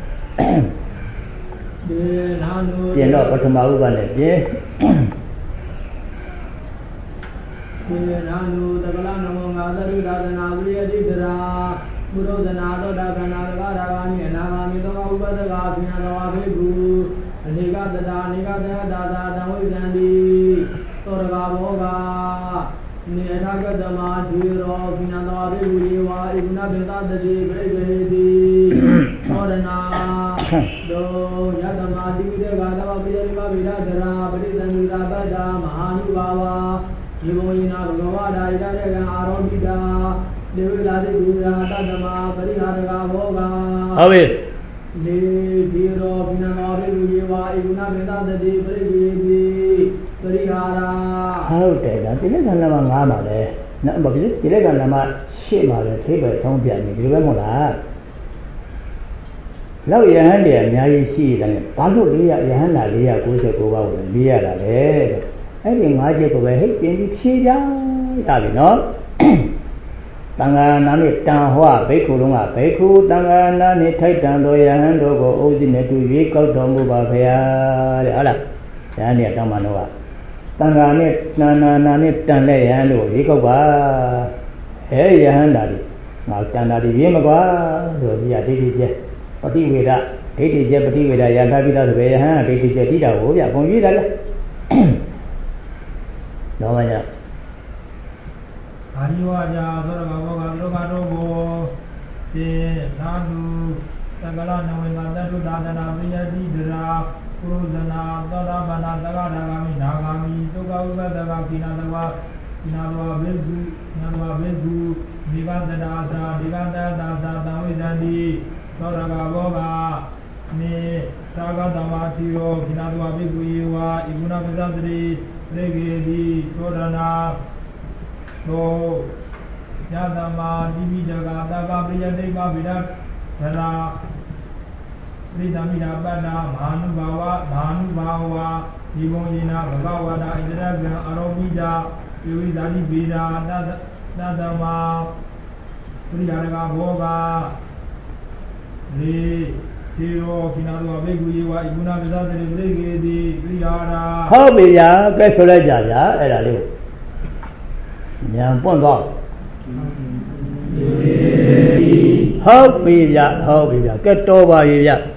ပြင်တော့ပထမဥပ္ပါနဲ့ပြင်ေနာနုတကလနမောငါသရုဒါသနာဝိယတိတရာဘုရောဒနာသောတာကနာရကရာဂာမိအနာဂာမိသောဥပဒကာပညာတော်ဘိက္ခုအနေကတတာအနေကတတာသာတံဝိဇန္တိသောရကဘောကနေအထာကတမဒီရောပညာတော်ဘိက္ခုယေဝဣဂုဏဘေသတတိပရိကေတိသောရဏဒောယတမတိဝိတေကသဗ္ဗပရိယတိပဗိဒဒရာပရိသန္တိရာပတ္တာမဟာနုဘာဝယေဘုယနာဘဂဝတာဣဒရေကအာရောပိတာဒေဝိလာတိဒုရာတတ္တမပရိဟာရကဘောကဟုတ်ပြီလေဒီရောဘိနမောရိလူယေဝဧကုဏမေသတတိပရိယေတိပရိဟာရဟုတ်တယ်ဒါတိရစ္ဆာန်နာမငါးပါလေနော်ဘာဖြစ်တိရစ္ဆာန်နာမရှေ့ပါလေထိပ်ပဲဆုံးပြနေဒီလိုပဲမဟုတ်လားလောက်ယဟန်တွေအများကြီးရှိတယ်ဘာလို့၄ရယဟန်နာ၄၉၉ပါးကိုလေးရတာလဲအဲ့ဒီငါးချက်ကိုပဲဟိတ်ပြင်ပြီးဖြေကြရပြီနော်တန်ဃာနာနဲ့တန်ဟွာဘိက္ခုလုံးကဘိက္ခုတန်ဃာနာနဲ့ထိုက်တန်တော်ယဟန်တို့ကိုအိုးစီနဲ့တူရွေးကောက်တော်မူပါဖရာတဲ့ဟုတ်လားယဟန်เนี่ยတောင်းမှတော့ကတန်ဃာနဲ့နာနာနာနဲ့တန်တဲ့ယဟန်တို့ရွေးကောက်ပါဟဲ့ယဟန်တာဒီငါတန်တာဒီရင်းမကွာဆိုဒီကဒိဋ္ဌိကျပฏิဝေဒဒိဋ္ဌိကျပฏิဝေဒယထာပိသဆိုပဲယဟန်ဒိဋ္ဌိကျတိတာကိုဗျပုံရွေးတာလေတော့မညာအာရိဝါကြသောရကဘောကလောကတော့ဘောတေသာဓုသကလနဝေမတတုဒါသနာပရိယတိဒရာပုရုဇနာသောတာပန္နသကဒါဂာမိနာဂာမိသုခဥပဒကကိနာတဝကိနာတဝဘိက္ခုနာတဝဘိက္ခုဒီကတတာသာဒီကတတာသာသံဝိဇန္တိသောရကဘောကနေသာဂတမတိရောကိနာတဝဘိက္ခုယေဝဣဂုဏပစ္စတတိလေကေတိသောရဏသောယတမတိပိတကသဗ္ဗပရိယတိပဗိဒသရာပရိသမိနာပတ္တာမဟာနုဘာဝမဟာနုဘာဝဒီဘုံယေနာဘဂဝတာဣတရကံအာရောပိတာယေဝိဇာတိဗေဒာတတတမပရိယာရကဘောကလေဒီရောကိနာတော်ဘိက္ခုယေဝဣဂုဏပစ္စတတိပရိကေတိပရိယာရာဟုတ်ပြီဗျာကဲဆိုလိုက်ကြဗျာအဲ့ဒါလေးဉာဏ်ပွင့်သွားဟုတ်ပြီဗျာဟုတ်ပြီဗျာကဲတော်ပါရဲ့ဗျာ